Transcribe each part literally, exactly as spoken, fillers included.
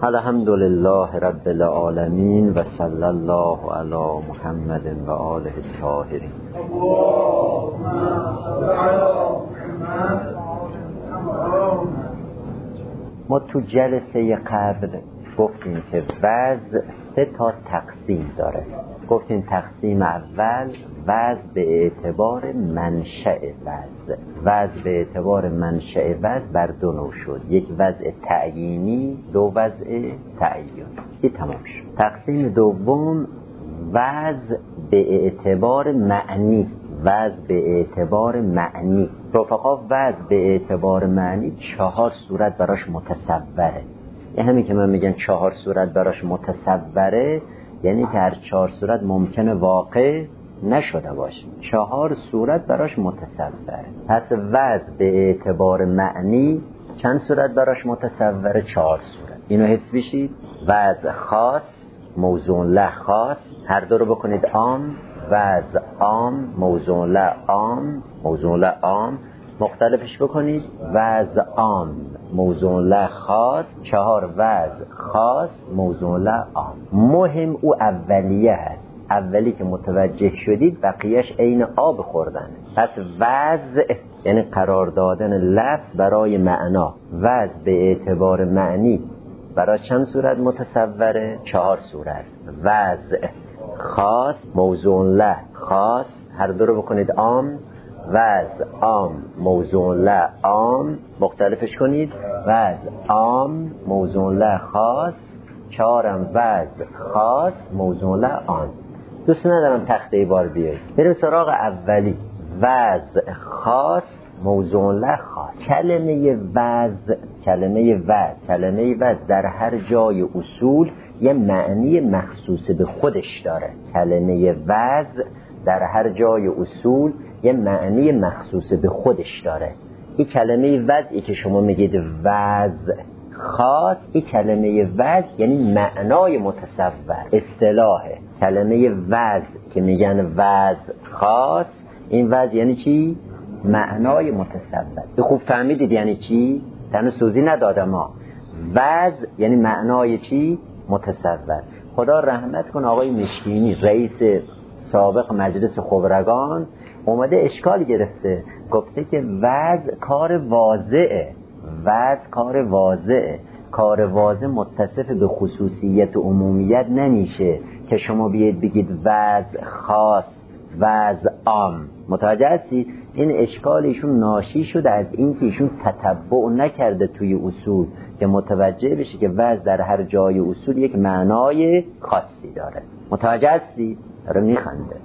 الحمدلله رب العالمین و صلی الله علی محمد و آله الطاهرین. ما تو جلسه قبل گفتیم که وضع سه تا تقسیم داره. گفتیم تقسیم اول وضع به اعتبار منشأ وضع. وضع به اعتبار منشأ وضع بر دو نوع شد، یک وضع تعیینی، دو وضع تعیینی. این تمام شد. تقسیم دوم وضع به اعتبار معنی. وضع به اعتبار معنی رفقا، وضع به اعتبار معنی چهار صورت براش متصوره. یه همین که من میگم چهار صورت براش متصوره، یعنی که هر چهار صورت ممکنه واقع نشده باشه. چهار صورت براش متصوره. پس وضع به اعتبار معنی چند صورت براش متصوره؟ چهار صورت. اینو حفظ بشید. وضع خاص، موضوع له خاص، هر دو رو بکنید عام. وضع عام، موضوع له عام، موضوع له عام، مختلفش بکنید. وضع عام، موضوع له خاص، چهار وضع خاص، موضوع له عام. مهم او اولیه هست. اولی که متوجه شدید بقیهش عین آب خوردن. پس وضع یعنی قرار دادن لفظ برای معنا. وضع به اعتبار معنی برای چند صورت متصوره؟ چهار صورت. وضع خاص، موضوع له خاص، هر دو رو بکنید عام. وضع عام، موضوع له عام، مختلفش کنید. وضع عام، موضوع له خاص، چهارم وضع خاص، موضوع له عام. دوست ندارم تخته بار بیاید. بریم سراغ اولی. وضع خاص، موضوع له خاص. کلمه وضع، کلمه وضع، کلمه وضع در هر جای اصول یه معنی مخصوص به خودش داره. کلمه وضع در هر جای اصول یه معنی مخصوص به خودش داره. این کلمه وضعی که شما میگید وضع خاص، این کلمه وضع یعنی معنای متصور، اصطلاحه. کلمه وضع که میگن وضع خاص، این وضع یعنی چی؟ معنای متصور. این خوب فهمیدید یعنی چی؟ تنو سوزی ندادم ما. وضع یعنی معنای چی؟ متصور. خدا رحمت کن آقای مشکینی، رئیس سابق مجلس خبرگان، اومده اشکال گرفته، گفته که وضع کار واضعه. وضع کار واضعه. کار واضع متصف به خصوصیت و عمومیت نمیشه که شما بیاید بگید وضع خاص، وضع عام. متوجه هستی؟ این اشکال ایشون ناشی شده از این که ایشون تتبع نکرده توی اصول که متوجه بشه که وضع در هر جای اصول یک معنای خاصی داره. متوجه هستی؟ داره میخنده.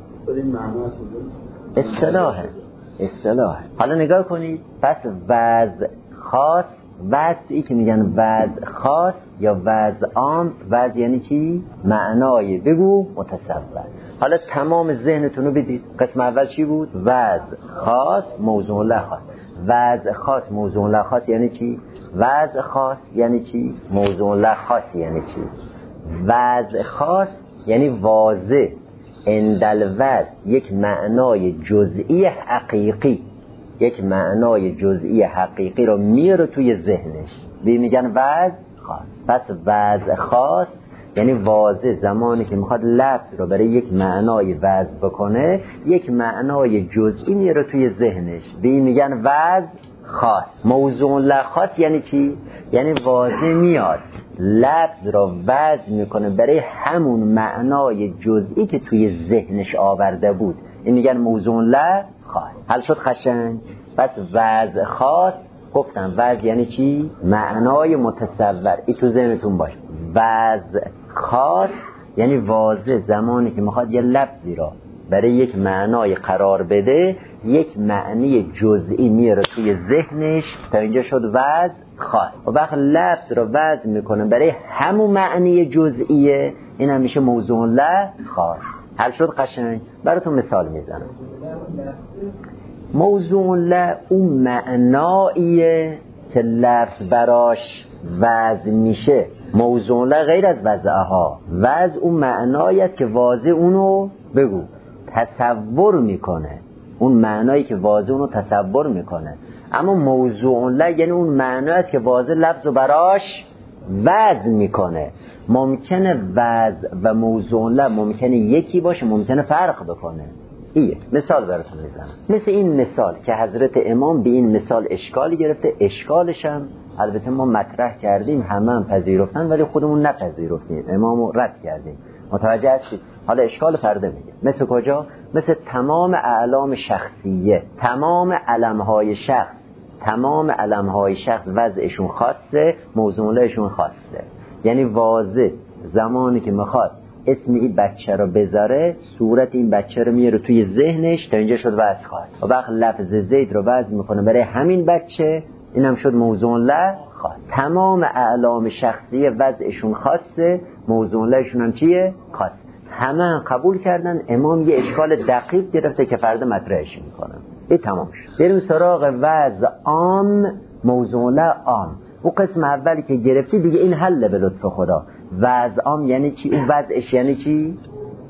اصطلاحه. اصطلاحه. حالا نگاه کنید. پس وضع خاص، وضعی که میگن وضع خاص یا وضع عام، وضع یعنی چی؟ معنای بگو متصور. حالا تمام ذهنتون رو بدید. قسم اول چی بود؟ وضع خاص، موضوع له خاص. وضع خاص، موضوع له خاص یعنی چی؟ وضع خاص یعنی چی؟ موضوع له خاص یعنی چی؟ وضع خاص یعنی واضح اندل وضع یک معنای جزئی حقیقی، یک معنای جزئی حقیقی رو میاره توی ذهنش، بی میگن وضع خاص. پس وضع خاص یعنی واضح زمانی که میخواد لفظ رو برای یک معنای وضع بکنه، یک معنای جزئی میاره توی ذهنش، بی میگن وضع خاص. موضوع له خاص یعنی چی؟ یعنی واضح میاد لفظ را وضع میکنه برای همون معنای جزئی که توی ذهنش آورده بود. این میگن موضوع له خاص. حل شد قشنگ؟ پس وضع خاص گفتم وضع یعنی چی؟ معنای متصور. این تو ذهنتون باشه. وضع خاص یعنی واضح زمانی که میخواد یه لفظی را برای یک معنای قرار بده، یک معنی جزئی میاره توی ذهنش. تا اینجا شد وضع خاص. و وقت لفظ را وضع میکنه برای همون معنی جزئیه، این هم میشه موضوع له خاص. حل شد قشنگ؟ براتون مثال میزنم. موضوع له اون معناییه که لفظ براش وضع میشه. موضوع له غیر از وضعها. وضع اون معناییه که واضح اونو بگو تصور میکنه، اون معنایی که واضح اونو تصور میکنه. اما موضوع له یعنی اون معناییه که واضح لفظ رو براش وضع میکنه. ممکنه وضع و موضوع له ممکنه یکی باشه، ممکنه فرق بکنه. ایه مثال براتون میزنم، مثل این مثال که حضرت امام به این مثال اشکالی گرفته، اشکالش هم البته ما مطرح کردیم، همه هم پذیرفتن ولی خودمون نپذیرفتیم، امامو رد کردیم. متوجه هستید؟ حالا اشکال فرده میگه مثل کجا؟ مثل تمام اعلام شخصیه، تمام علمهای شخص، تمام علمهای شخص وضعشون خاصه، موضوعشون خاصه. یعنی واضح زمانی که میخواد اسم این بچه رو بذاره، صورت این بچه رو میاره توی ذهنش، تا اینجا شد وضع خاص. و وقت لفظ زید رو وضع میکنه برای همین بچه، اینم شد موضوع له خاص. تمام اعلام شخصی وضعشون خاصه، موضوع لهشون هم چیه؟ خاص. همه هم قبول کردن. امام یه اشکال دقیق گرفته که فردا مطرحش میکنم. این تمام شد. بریم سراغ وضع عام، موضوع له عام. اون قسم اولی که گرفتی دیگه این حل به لطف خدا. وضع عام یعنی چی؟ اون وضعش یعنی چی؟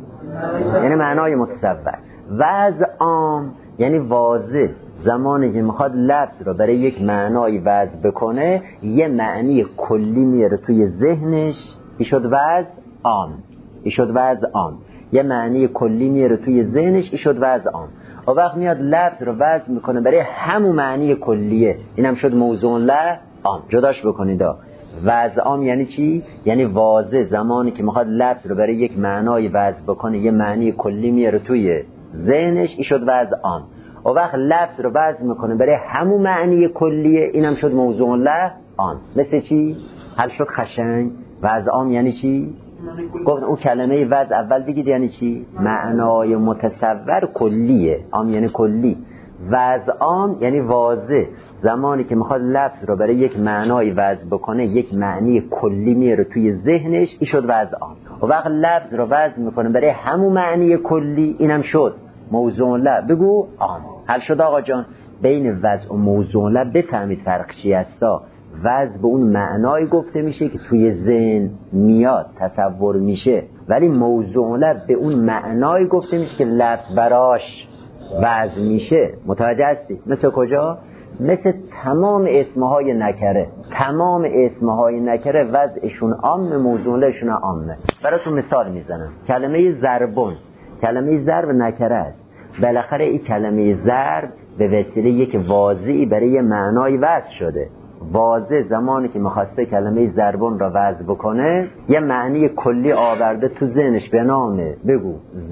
یعنی معنای متصور. وضع عام یعنی واضح زمانی که میخواد لفظ رو برای یک معنای وضع بکنه، یه معنی کلی میاره توی ذهنش، این شد وضع عام. این شد وضع عام. یه معنی کلی میاره توی ذهنش، این شد وضع عام. و وقت میاد لفظ رو وضع میکنه برای همون معنی کلیه، اینم شد موضوع له عام. جداش بکنید. وضع عام یعنی چی؟ یعنی واضح زمانی که میخواد لفظ رو برای یک معنای وضع بکنه، یه معنی کلی میاره توی ذهنش، این شد وضع عام. و وقت لفظ رو وضع میکنه برای همون معنی کلیه، اینم شد موضوع له عام. مثل چی؟ حل شد قشنگ. وضع عام یعنی چی؟ گفت اون کلمه وضع اول بگید یعنی چی؟ معنای متصور کلیه. عام یعنی کلی. وضع عام یعنی واضح زمانی که میخواد لفظ رو برای یک معنای وضع بکنه، یک معنی کلی میاره توی ذهنش، این شد وضع عام. و وقت لفظ رو وضع میکنه برای همون معنی کلی، اینم شد موضوع له. بگو عام. حل شد آقا جان. بین وضع و موضوع له بفهمید فرق چی هستا. وضع به اون معنای گفته میشه که توی ذهن میاد، تصور میشه، ولی موضوع له به اون معنای گفته میشه که لفظ براش وضع میشه. متوجه هستی؟ مثل کجا؟ مثل تمام اسمهای نکره. تمام اسمهای نکره وضعشون عام، موضوع لهشون عامه. براتون مثال میزنم. کلمه ضربون، کلمه ضرب نکره است. بالاخره این کلمه ضرب به وسیله یک واضعی برای معنای وضع شده. واضح زمانی که میخواسته کلمه ضربون را وضع بکنه، یه معنی کلی آورده تو ذهنش به نام بگو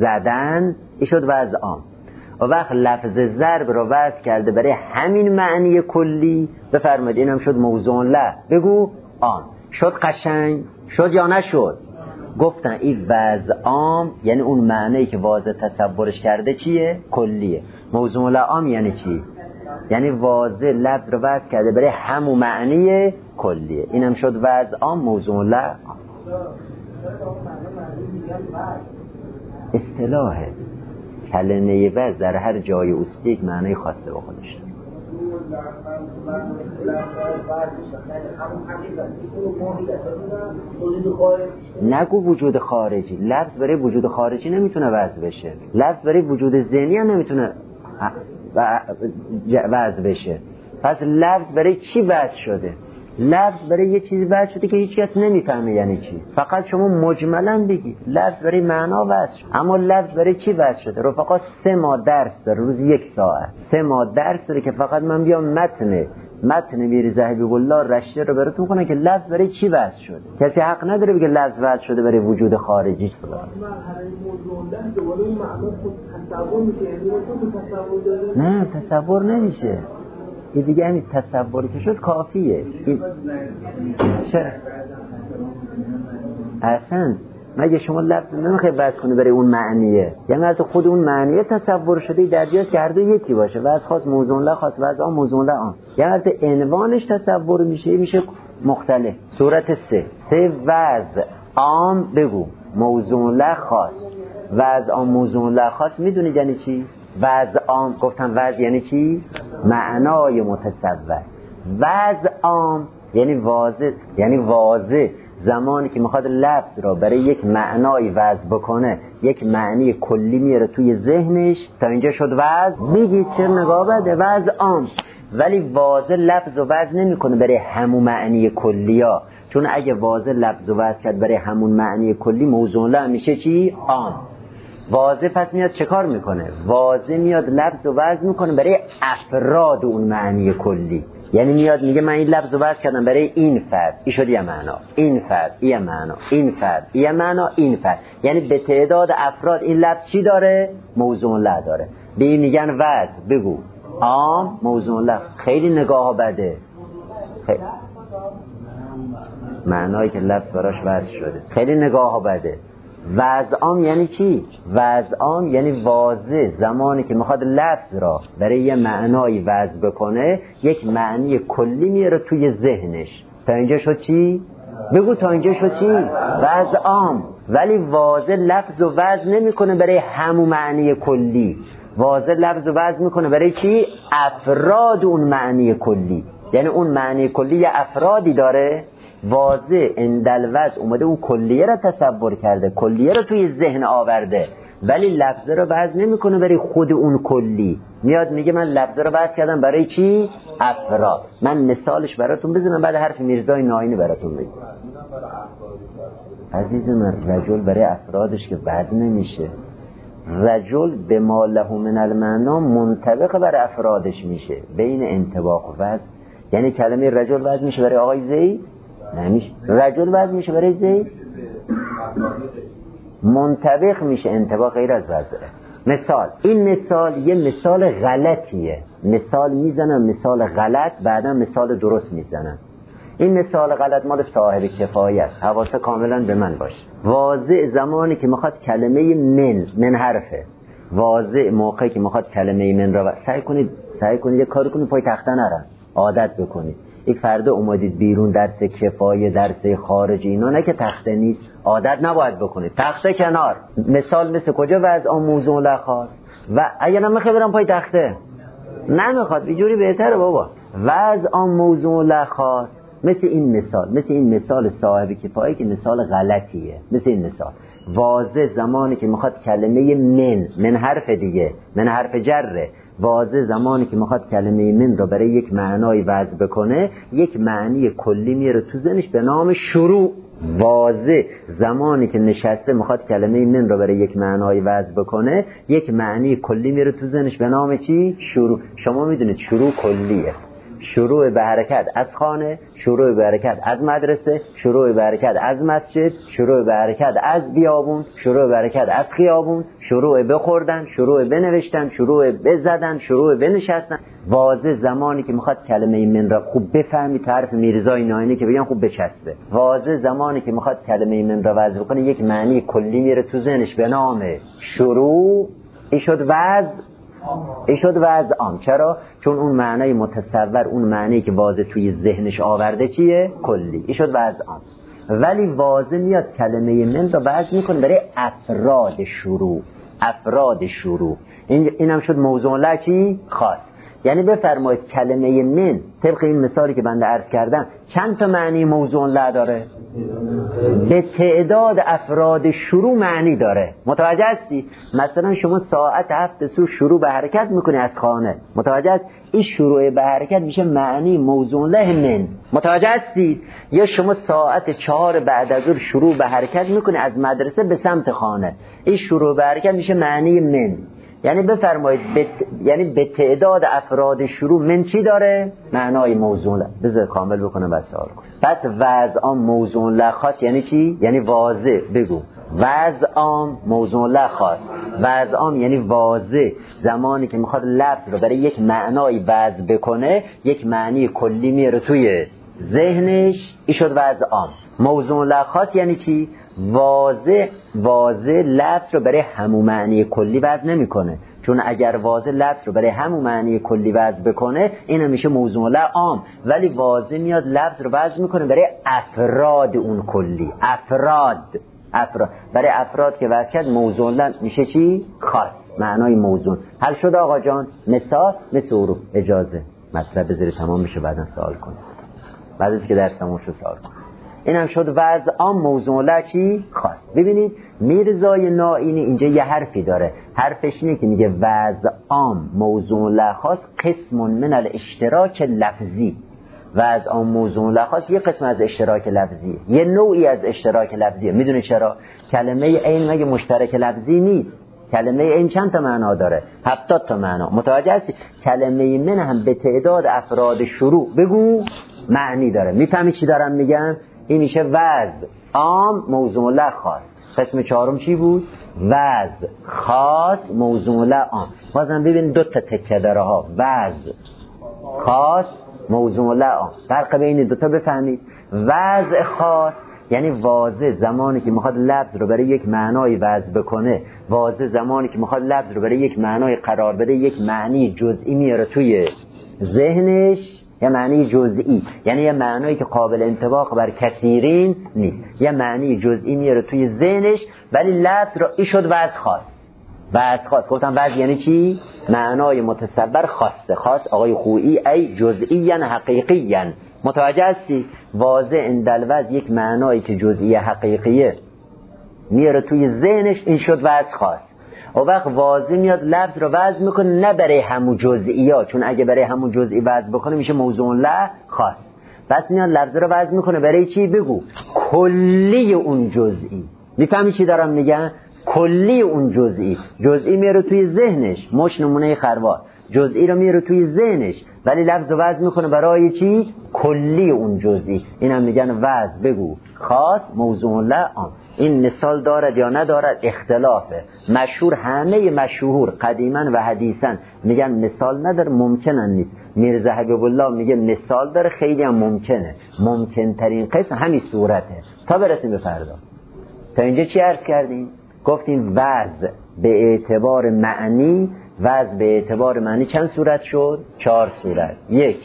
زدن، این شد وضع عام. و وقت لفظ ضرب رو وضع کرده برای همین معنی کلی، بفرمایید اینم شد موضوع له. بگو عام. شد قشنگ؟ شد یا نشد؟ گفتن این وضع عام یعنی اون معنی که واضح تصورش کرده چیه؟ کلیه. موضوع له عام یعنی چی؟ یعنی واضح لفظ رو وضع کرده برای همون معنی کلیه، اینم شد وضع عام، موضوع له عام. اصطلاحه کلمه وضع در هر جای اوستی یک معنی خاصه به خودش داره. نگو وجود خارجی. لفظ برای وجود خارجی نمیتونه وضع بشه. لفظ برای وجود ذهنی هم نمیتونه وضع بشه. پس لفظ برای چی وضع شده؟ لفظ برای یه چیزی وضع شده که هیچ کس نمیفهمه یعنی چی. فقط شما مجملا بگید لفظ برای معنا وضع شده. اما لفظ برای چی وضع شده؟ رفقا سه ماه درس داره، روز یک ساعت. سه ماه درس داره که فقط من بیام متن متن میر ذهبی الله رشته رو براتون کنم که لفظ برای چی وضع شده. کسی حق نداره بگه لفظ وضع شده برای وجود خارجی. نه تصور نمیشه. این دیگه همین تصوری که شد کافیه. این چرا؟ اصلا مگه شما لفظ نمیخوای وضع کنی برای اون معنیه؟ یعنی از خود اون معنیه تصور شده در جاست که هر دو یکی باشه. وضع خاص موضوع له خاص، وضع عام موضوع له عام. یعنی از عنوانش تصور میشه میشه مختلف. صورت سه سه وضع عام بگو موضوع له خاص. وضع عام موضوع له خاص میدونید یعنی چی؟ وضع عام گفتم وضع یعنی چی؟ معنای متصور. وضع عام یعنی واضح، یعنی واضح زمانی که میخواد لفظ را برای یک معنای وضع بکنه، یک معنی کلی میاره توی ذهنش. تا اینجا شد وضع. بگید چه نگاه بده؟ وضع عام ولی واضح لفظ و وزن نمیکنه برای همون معنی کلیا، چون اگه واضح لفظ و وزن کرد برای همون معنی کلی موضوع له میشه چی؟ عام. واضح پس میاد چه کار میکنه؟ واضح میاد لفظ و وزن میکنه برای افراد اون معنی کلی. یعنی میاد میگه من این لفظ و وزن کردم برای این فرد، این شد یه معنا، این فرد یه معنا، این فرد یه معنا، این فرد. یعنی به تعداد افراد این لفظ چی داره؟ موضوع له داره. به این میگن وزن. بگو عام موضوع له. خیلی نگاه بده. خیلی معنایی که لفظ براش وضع شده خیلی نگاه بده. وضع عام یعنی چی؟ وضع عام یعنی واضح زمانی که میخواد لفظ را برای یه معنایی وضع بکنه یک معنی کلی میاره توی ذهنش. تا اینجا شد چی؟ بگو تا اینجا شد چی؟ وضع عام. ولی واضح لفظ و وضع نمیکنه برای همون معنی کلی، واضح لفظ و وضع میکنه برای چی؟ افراد اون معنی کلی. یعنی اون معنی کلی یه افرادی داره، واضح اندل وضع اومده اون کلیه را تصور کرده، کلیه را توی ذهن آورده، ولی لفظه را وضع نمیکنه برای خود اون کلی. میاد میگه من لفظه را وضع کردم برای چی؟ افراد. من مثالش براتون بزنم بعد حرف میرزای ناینی براتون بگم. عزیز من رجل برای افرادش که وضع نمیشه، رجل به ما له من المعنا منطبق برای افرادش میشه. بین انطباق و وضع یعنی کلمه رجل وضع میشه برای آقای زید؟ نمیشه. رجل وضع میشه برای زید؟ منطبق میشه، انطباق غیر از وضعه. مثال، این مثال یه مثال غلطیه، مثال میزنم مثال غلط بعدا مثال درست میزنم. این مثال غلط مال صاحب کفایه است، حواسه کاملا به من باشه. واضح زمانی که میخواد کلمه من من حرفه، واضح موقعی که میخواد کلمه من را سعی کنید سعی کنید یه کاری کنید پای تخته نرن، عادت بکنید. یک فردا اومدید بیرون درس کفایه درس خارجی اینا نه که تخته نیست، عادت نباید بکنید. تخته کنار. مثال مثل کجا؟ وضع آن موضوع لخواست و اگر نمیخوای برم پای تخته نمیخواد اینجوری بهتره بابا. وضع آن موضوع لخواست مثل این مثال، مثل این مثال صاحب کفایه که مثال غلطیه. مثل این مثال واضح زمانی که میخواد کلمه من من حرف دیگه، من حرف جره، واضح زمانی که میخواد کلمه من را برای یک معنای وضع بکنه یک معنی کلی میاره تو ذهنش به نام شروع. واضح زمانی که نشسته میخواد کلمه من را برای یک معنای وضع بکنه یک معنی کلی میاره تو ذهنش به نام چی؟ شروع. شما میدونید شروع کلیه، شروع به حرکت از خانه، شروع به حرکت از مدرسه، شروع به حرکت از مسجد، شروع به حرکت از بیابون، شروع به حرکت از خیابون، شروع به خوردن، شروع به نوشتن، شروع به زدن، شروع به نشستن. واضح زمانی که میخواد کلمه من را خوب بفهمی، طرف میرزای ناینی که بگن خوب بچسبه، واضح زمانی که میخواد کلمه من را وضع کنه یک معنی کلی میره تو ذهنش به نام شروع. این شد وضع، این شد وضع عام. چرا؟ چون اون معنی متصور، اون معنی که واضح توی ذهنش آورده چیه؟ کلی. این شد وضع عام. ولی واضح میاد کلمه من را وضع میکنه برای افراد شروع، افراد شروع. این اینم شد موضوع له چی؟ خاص. یعنی بفرمایید کلمه من طبق این مثالی که بنده عرض کردم چند تا معنی موضوع له داره؟ به تعداد افراد شروع معنی داره. متوجه هستی؟ مثلا شما ساعت هفت صبح شروع به حرکت میکنی از خانه، متوجه هست؟ این شروع به حرکت میشه معنی موضوع له من. متوجه هستید؟ یا شما ساعت چهار بعد از ظهر شروع به حرکت میکنی از مدرسه به سمت خانه، این شروع به حرکت میشه معنی من. یعنی بفرمایید بت... یعنی به تعداد افراد شروع من چی داره؟ معنای موضوع له. بذار کامل بکنم و سوال کنم. پس وضع عام موضوع له خاص یعنی چی؟ یعنی واضح. بگو وضع عام موضوع له خاص. وضع عام یعنی واضح زمانی که میخواد لفظ رو برای یک معنای وضع بکنه یک معنی کلی میاره توی ذهنش. این شد وضع عام. موضوع له خاص یعنی چی؟ واضح واضح لفظ رو برای همون معنی کلی وضع نمیکنه، چون اگر واضح لفظ رو برای همون معنی کلی وضع بکنه این میشه موضوع له عام. ولی واضح میاد لفظ رو وضع میکنه برای افراد اون کلی. افراد افراد برای افراد که وضع کرد موضوع له میشه چی؟ خاص، معنای موضوع. حل شد آقا جان؟ مثال مثل اورو. اجازه مطلب بذاری تمام بشه بعدا سوال کنید، بعد از که درس تمام شد سوال کنید. این هم شد وضع عام موضوع له چی؟ خاص. ببینید میرزای نائینی اینجا یه حرفی داره، حرفش اینه که میگه وضع عام موضوع لخاص قسم من الاشتراک لفظی. وضع عام موضوع لخاص یه قسم از اشتراک لفظیه، یه نوعی از اشتراک لفظیه. میدونه چرا؟ کلمه عین مگه مشترک لفظی نیست؟ کلمه این چند تا معنا داره؟ هفتاد تا معنا. متوجه هستی؟ کلمه من هم به تعداد افراد شروع بگو معنی داره. میفهمی چی دارم میگم؟ این میشه وضع عام موضوع له خاص. قسم چهارم چی بود؟ وضع خاص موضوع له عام. بازم ببین دو تا تکه داره ها، وضع خاص موضوع له عام. فرق بین دو تا بفهمید. وضع خاص یعنی واضح زمانی که میخواد لفظ رو برای یک معنای وضع بکنه، واضح زمانی که میخواد لفظ رو برای یک معنای قرار بده، یک معنی جزئی میاره توی ذهنش، یه معنی جزئی، یعنی یه معنایی که قابل انطباق بر کثیرین نیست، یه معنی جزئی میاره توی ذهنش ولی لفظ رو این شد وضع خاص. وضع خاص گفتم وضع یعنی چی؟ معنای متصور خاصه. خاص آقای خویی ای جزئیاً حقیقیاً. متوجه هستی؟ واضح اندلوز یک معنایی که جزئی حقیقیه میاره توی ذهنش، این شد وضع خاص. و وقت واضح میاد لفظ رو وضع میکنه نه برای همون جزئی ها، چون اگه برای همون جزئی وضع بکنه میشه موضوع له خاص. بس میاد لفظ رو وضع میکنه برای چی؟ بگو کلی اون جزئی. میفهمی چی دارم میگم؟ کلی اون جزئی. جزئی میاره توی ذهنش، مش نمونه خروار، جزئی رو میاره توی ذهنش ولی لفظ رو وضع میکنه برای چی؟ کلی اون جزئی. اینم میگن وضع بگو خاص موضوع له عام. این مثال دارد یا ندارد اختلافه. مشهور، همه مشهور قدیما و حدیثا میگن مثال نداره، ممکنن نیست. میرزا حبیب الله میگه مثال داره، خیلی هم ممکنه. ممکن ترین قسم همین صورته. تا برسیم به فردا. تا اینجا چی عرض کردیم؟ گفتیم وضع به اعتبار معنی، وضع به اعتبار معنی چند صورت شد؟ چهار صورت. یک،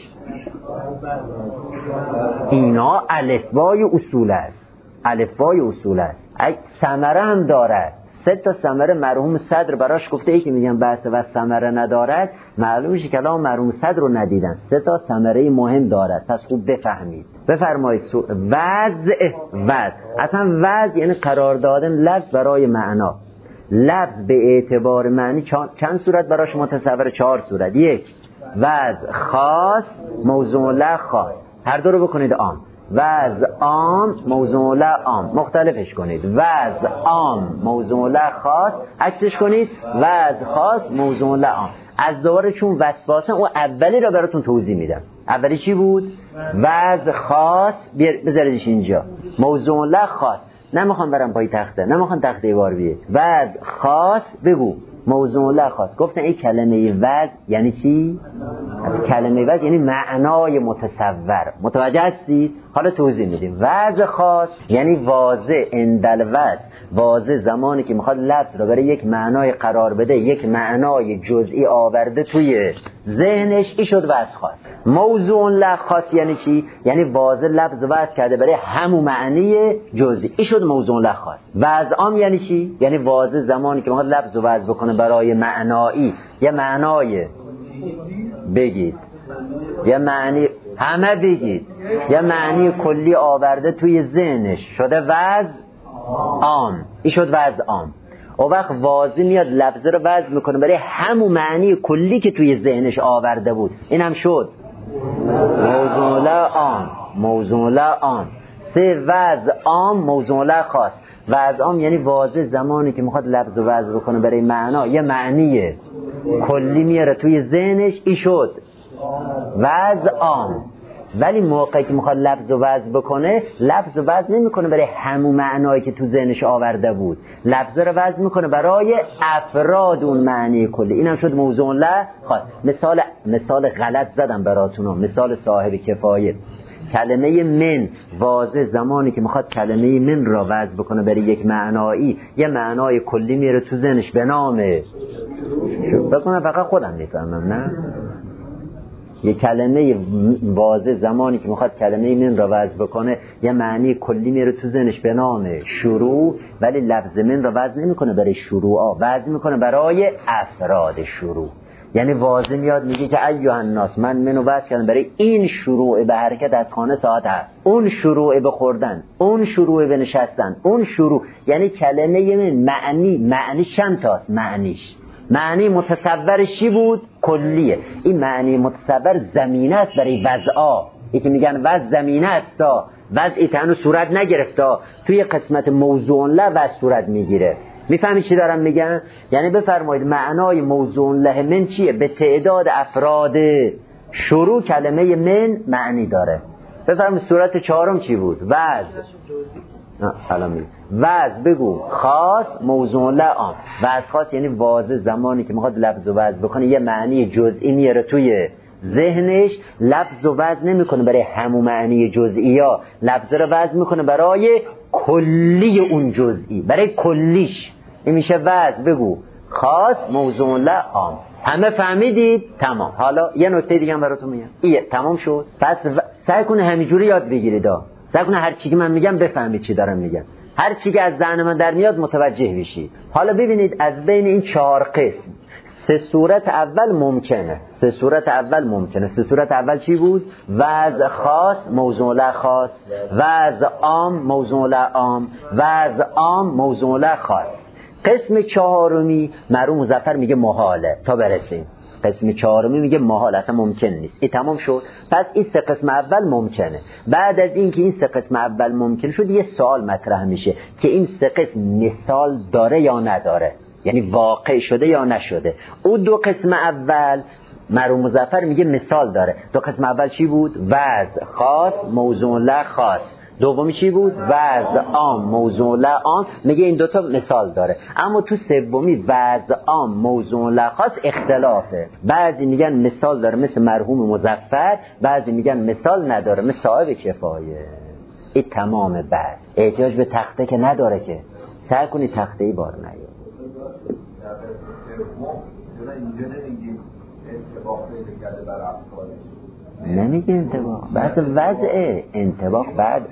اینا الفبای اصول است. الفبای اصول است. اگه ثمره هم دارد، سه تا ثمره مرحوم صدر براش گفته ای که میگن بحث و ثمره ندارد، معلوم میشه که الان مرحوم صدر رو ندیدن. سه تا ثمره مهم دارد، پس خوب بفهمید. بفرمایید. وضع وضع اصلا وضع یعنی قرار دادن لفظ برای معنا. لفظ به اعتبار معنی چند صورت براش متصور؟ چهار صورت. یک، وضع خاص موضوع له خاص. هر دو رو بکنید عام. وضع عام موضوع له عام. مختلفش کنید. وضع عام موضوع له خاص. عکسش کنید. وضع خاص موضوع له عام. از دوباره چون وسواسه اون اولی رو براتون توضیح میدم. اولی چی بود؟ وضع خاص. بذاریدش اینجا. موضوع له خاص. نمیخوام برم پای تخته، نمیخوام تخته بار بیه. وضع خاص بگو موضوع له خاص. گفتن این کلمه وضع یعنی چی؟ کلمه وضع یعنی معنای متصور. متوجه هستید؟ حالا توضیح میدیم. وضع خاص یعنی واضح اندلوز، واضح زمانی که میخواد لفظ رو برای یک معنای قرار بده، یک معنای جزئی آورده توی ذهنش، این شد وضع خاص. موضوع له خاص یعنی چی؟ یعنی واضح لفظ وضع کرده برای همون معنی جزئی، این شد موضوع له خاص. وضع عام یعنی چی؟ یعنی واضح زمانی که میخواد لفظ وضع بکنه برای معنایی، یه معنای بگید، یه معنی، همه بگید، یه معنی کلی آورده توی ذهنش، شده وضع عام. این شد وضع عام. او وقت واضح میاد لفظه رو وضع میکنه برای همون معنی کلی که توی ذهنش آورده بود، این هم شد موضوع له عام. موضوع له عام. سه، وضع عام موضوع له خاص. وضع عام یعنی واضح زمانی که میخواد لفظ رو وضع بکنه برای معنا، یه معنی کلی میاره توی ذهنش، این شد وضع عام. ولی موقعی که میخواد لفظ و وضع بکنه، لفظ و وضع نمیکنه برای همون معنایی که تو ذهنش آورده بود، لفظ رو وضع میکنه برای افراد اون معنی کلی. اینم شد موضوع له خاص. مثال مثال غلط زدم براتون، مثال صاحب کفایه. کلمه من واضح زمانی که میخواد کلمه من را وضع بکنه برای یک معنایی، یه معنای کلی میره تو ذهنش به نام، بکنم فقط خودم میفهمم، نه؟ یه کلمه واضح زمانی که میخواد کلمه من را وضع بکنه، یه معنی کلی میره تو ذهنش به نام شروع، ولی لفظ من را وضع نمیکنه برای شروع، وضع میکنه برای افراد شروع. یعنی واضح میاد میگه که ایها الناس من منو بس کردم برای این شروع به حرکت از خانه ساعت هفت، اون شروع به خوردن، اون شروع به نشستن، اون شروع، یعنی کلمه من معنی معنی چند تاست؟ معنیش معنی متصورش چی بود؟ کلیه. این معنی متصور زمینه است برای وضعا. یکی میگن وضع زمینه است تا وضعی تنو صورت نگرفته، توی قسمت موضوع له وضع صورت میگیره. میفهمی چی دارم میگم؟ یعنی بفرمایید معنای موضوع له من چیه؟ به تعداد افراد شروع کلمه من معنی داره. بفرمایید صورت چهارم چی بود؟ وضع. سلام. وضع بگو خاص موضوع له عام. وضع خاص یعنی واضح زمانی که میخواد لفظ و وضع بکنه یه معنی جزئی میاره توی ذهنش، لفظ و وضع نمیکنه برای همون معنی جزئی ها، لفظ رو وضع میکنه برای کلی اون جزئی، برای کلیش. این میشه وضع بگو خاص موضوع له عام. همه فهمیدید؟ تمام. حالا یه نکته دیگه هم براتون میگم. ایه تمام شد. پس و... سعی کنه همینجوری یاد بگیرید. سعی کنه هر چی که من میگم بفهمید چی دارم میگم، هر چی که از ذهن من در میاد متوجه بشید. حالا ببینید از بین این چهار قسم سه صورت اول ممکنه، سه صورت اول ممکنه. سه صورت اول چی بود؟ وضع خاص موضوع له خاص، وضع عام موضوع له عام، وضع عام موضوع له خاص. قسم چهارمی مرحوم مظفر میگه محاله تا برسیم. قسم چهارمی میگه محال، اصلا ممکن نیست. این تمام شد. پس این سه قسم اول ممکنه. بعد از این که این سه قسم اول ممکن شد یه سوال مطرح میشه که این سه قسم مثال داره یا نداره، یعنی واقع شده یا نشده. او دو قسم اول مرحوم مظفر میگه مثال داره. دو قسم اول چی بود؟ وضع خاص موضوع له خاص. دومی چی بود؟ وضع عام موضوع له عام. میگه این دوتا مثال داره. اما تو سومی وضع عام موضوع له خاص اختلافه. بعضی میگن مثال داره مثل مرحوم مظفر، بعضی میگن مثال نداره مثل صاحب کفایه. این تمام. بعد احتیاج به تخته که نداره، که سعی کنی تخته ای بار نیاد. نمیگه انطباق، بحث وضعه. انطباق بعد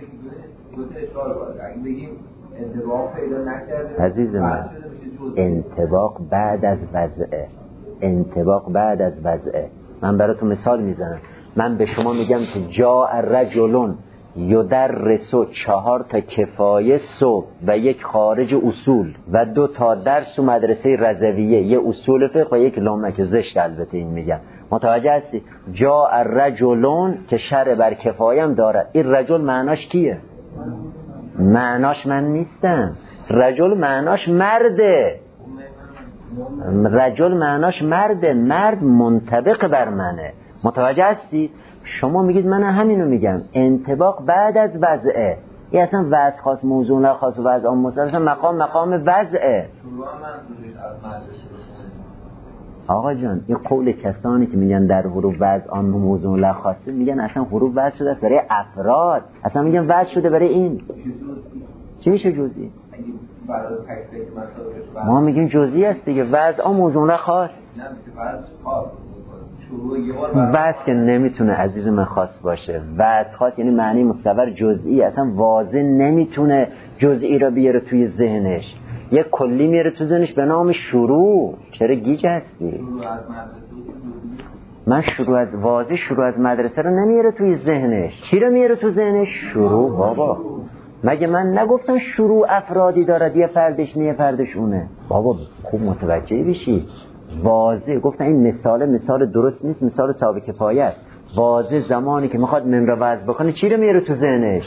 عزیز من، انطباق بعد از وضعه. انطباق بعد از وضعه. من براتون مثال میزنم. من به شما میگم که جاء رجلون یدرسو چهار تا کفایه صبح و یک خارج اصول و دو تا درس و مدرسه رضویه، یه اصول فقه و یک لامک زشت. البته این میگم متوجه هستی؟ جاء رجلون که شر بر کفایه هم داره. این رجل معناش کیه؟ معناش من نیستم. رجل معناش مرده. رجل معناش مرده. مرد منطبق بر منه. متوجه هستی؟ شما میگید من همینو میگم. انطباق بعد از وضعه. این اصلا وضع خاص موضوع له خاص و وضع عام مصالحه مقام مقام وضعه. آقا جان این قول کسانی که میگن در حروف وضع عام موضوع له خاصه، میگن اصلا حروف وضع شده است برای افراد، اصلا میگن وضع شده برای این. چی میشه جزئی؟ ما میگیم جزئی است دیگه. وضع عام موضوع له خاص. وضع که نمیتونه عزیز من خاص باشه. وضع خاص یعنی معنی متصور جزئی، اصلا واضح نمیتونه جزئی را بیاره توی ذهنش. یک کلی میاره تو ذهنش به نام شروع. چرا گیج هستی؟ من شروع از واضح شروع از مدرسه رو نمیاره توی ذهنش. چی رو میاره تو ذهنش؟ شروع. بابا مگه من نگفتم شروع افرادی دارد، یه فردش نه یه فردش اونه؟ بابا خوب متوجه بشی. واضح گفتن این مثال مثال درست نیست، مثال صاحب کفایه است. واضح زمانی که میخواد من رو وضع بکنه چی رو میاره تو ذهنش؟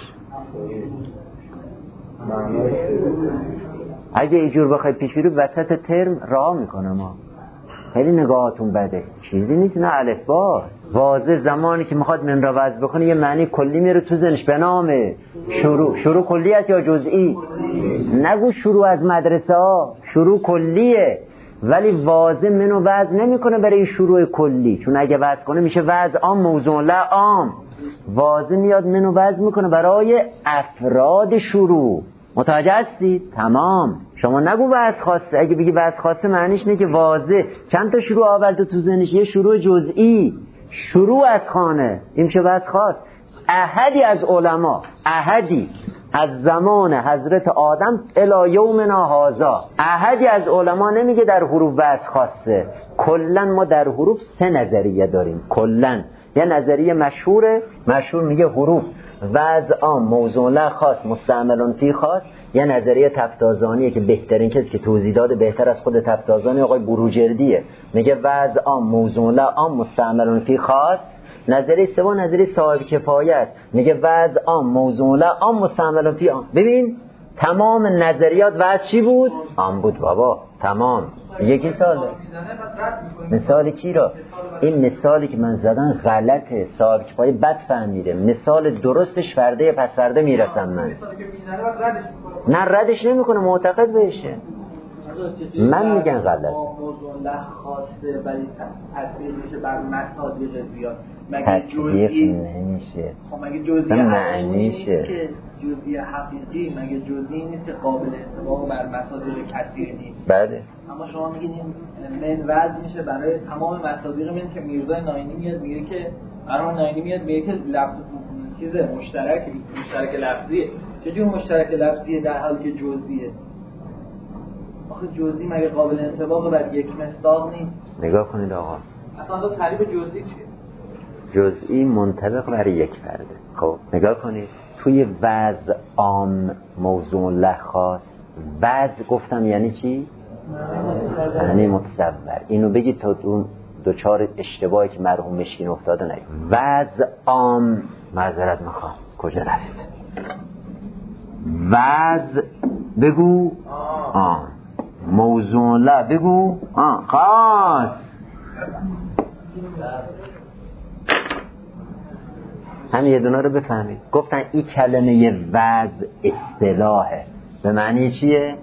اگه اینجور بخوای پیش بری وسط ترم راه میکنه. ما خیلی نگاهاتون بده، چیزی نیست، نه الف با. واضح زمانی که میخواد من را وضع بکنه یه معنی کلی میاره تو ذهنش به نام شروع. شروع کلی است یا جزئی؟ نگو شروع از مدرسه ها، شروع کلیه. ولی واضح منو وضع نمیکنه برای شروع کلی، چون اگه وضع کنه میشه وضع عام موضوع له عام. واضح میاد منو وضع میکنه برای افراد شروع. متوجه هستید؟ تمام. شما نگو وضع خاصه. اگه بگی وضع خاصه معنیش نه که واضح چند تا شروع آورده تو ذهنش. یه شروع جزئی، شروع از خانه، این میشه وضع خاص. احدی از علما، احدی از زمان حضرت آدم الی یومنا هذا، احدی از علما نمیگه در حروف وضع خاصه. کلا ما در حروف سه نظریه داریم. کلا یه نظریه مشهوره، مشهور میگه حروف وضع عام موضوع له خاص مستعمل فی خاص. یه نظریه تفتازانیه که بهترین کسی که توضیح داده بهتر از خود تفتازانی آقای بروجردیه، میگه وضع عام موضوع له عام مستعمل فی خاص. نظریه سوم نظریه صاحب کفایه است، میگه وضع عام موضوع له عام مستعمل فی عام. ببین تمام نظریات وضع چی بود؟ عام بود بابا، تمام. یکی سال مثال کی را؟ این مثالی که من زدم غلطه، صاحب کفایه بد فهمیده. مثال درستش فرده پس فرده میرسم من. نه ردش نمیکنه، معتقد بهشه. من میگن غلط. موضوع له خاصه ولی تطبیق میشه بر مصادیق زیاد. مگه جزئی نمیشه؟ خب مگه جزئی معنیشه که جزئی حقیقی مگه جزئی نیست که قابل انطباق بر مصادیق کثیر نیست؟ بله. اما شما میگید این من وضع میشه برای تمام مصادیق. من که میرزا ناینی میاد میگه که قرار ناینی میاد میگه که لفظ چیزه مشترک مشترک لفظیه. چجور مشترک لفظیه در حالی که جزئیه؟ آخه جزئی مگه قابل انطباق بر یک مصداق نیست؟ نگاه کنید آقا، اصلا تعریف جزئی چیه؟ جزئی منطبق بر یک فرده. خب نگاه کنید توی وضع عام موضوع له خاص، وضع گفتم یعنی چی؟ یعنی متصور. اینو بگید تا اون دوچار اشتباهی که مرحوم مشکین افتاده نگید. وضع عام، معذرت میخوام کجا رفت؟ وضع بگو آه. موضوع له بگو آه. خاص. هم یه دونه رو بفهمید. گفتن این کلمه وضع اصطلاحه. به معنی چیه؟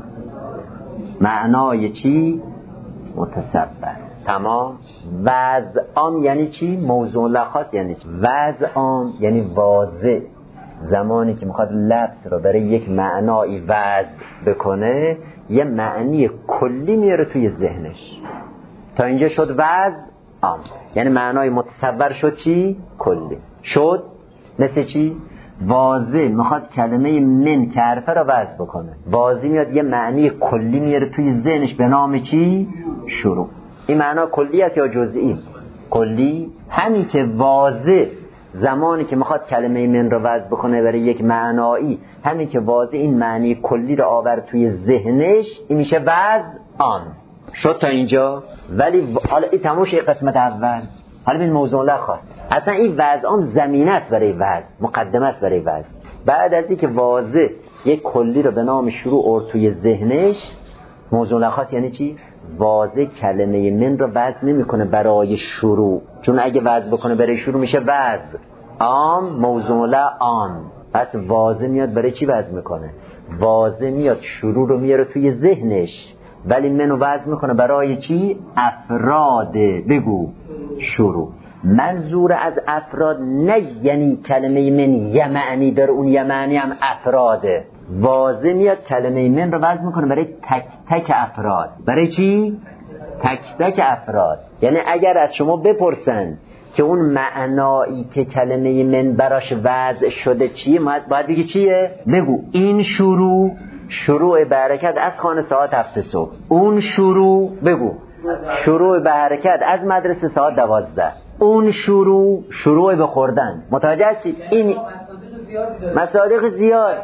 معنای چی؟ متصور. تمام. وضع عام یعنی چی؟ موضوع له خاص یعنی چی؟ وضع عام یعنی واضح. زمانی که میخواد لفظ رو برای یک معنایی وضع بکنه یه معنی کلی میاره توی ذهنش. تا اینجا شد وضع عام، یعنی معنای متصور شد چی؟ کلی شد. مثل چی؟ واضح میخواد کلمه من که حرفه رو وضع بکنه، واضح میاد یه معنی کلی میاره توی ذهنش به نام چی؟ شروع. این معنا کلی است یا جزئی؟ کلی. همین که واضح زمانی که میخواد کلمه من رو وضع بکنه برای یک معنایی، همین که واضح این معنی کلی رو آورد توی ذهنش، این میشه وضع عام. شد تا اینجا؟ ولی حالا این تموم شد قسمت اول. حالا ببین موضوع له خاص. اصلا این وضع عام زمینه است برای وضع، مقدمه است برای وضع. بعد از اینکه واضح یک کلی رو به نام شروع اور توی ذهنش، موضوع له خاص یعنی چی؟ واضح کلمه من رو وضع نمیکنه برای شروع، چون اگه وضع بکنه برای شروع میشه وضع عام موضوع له عام. پس واضح میاد برای چی وضع میکنه؟ واضح میاد شروع رو میاره توی ذهنش، ولی منو وضع میکنه برای چی؟ افراد. بگو شروع. منظور از افراد نه یعنی کلمه من یه معنی داره، اون یه معنی هم افراده. واضح میاد کلمه من رو وضع میکنه برای تک تک افراد. برای چی؟ تک تک افراد. یعنی اگر از شما بپرسن که اون معنایی که کلمه من براش وضع شده چیه، باید بگی چیه؟ بگو این شروع، شروع به حرکت از خانه ساعت هفت صبح. اون شروع بگو شروع به حرکت از مدرسه ساعت دوازده. اون شروع شروع به خوردن. متوجه هستید؟ این مصادیق زیاد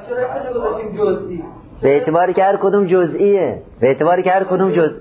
به اعتباری که هر کدوم جزئیه، به اعتباری که هر کدوم جز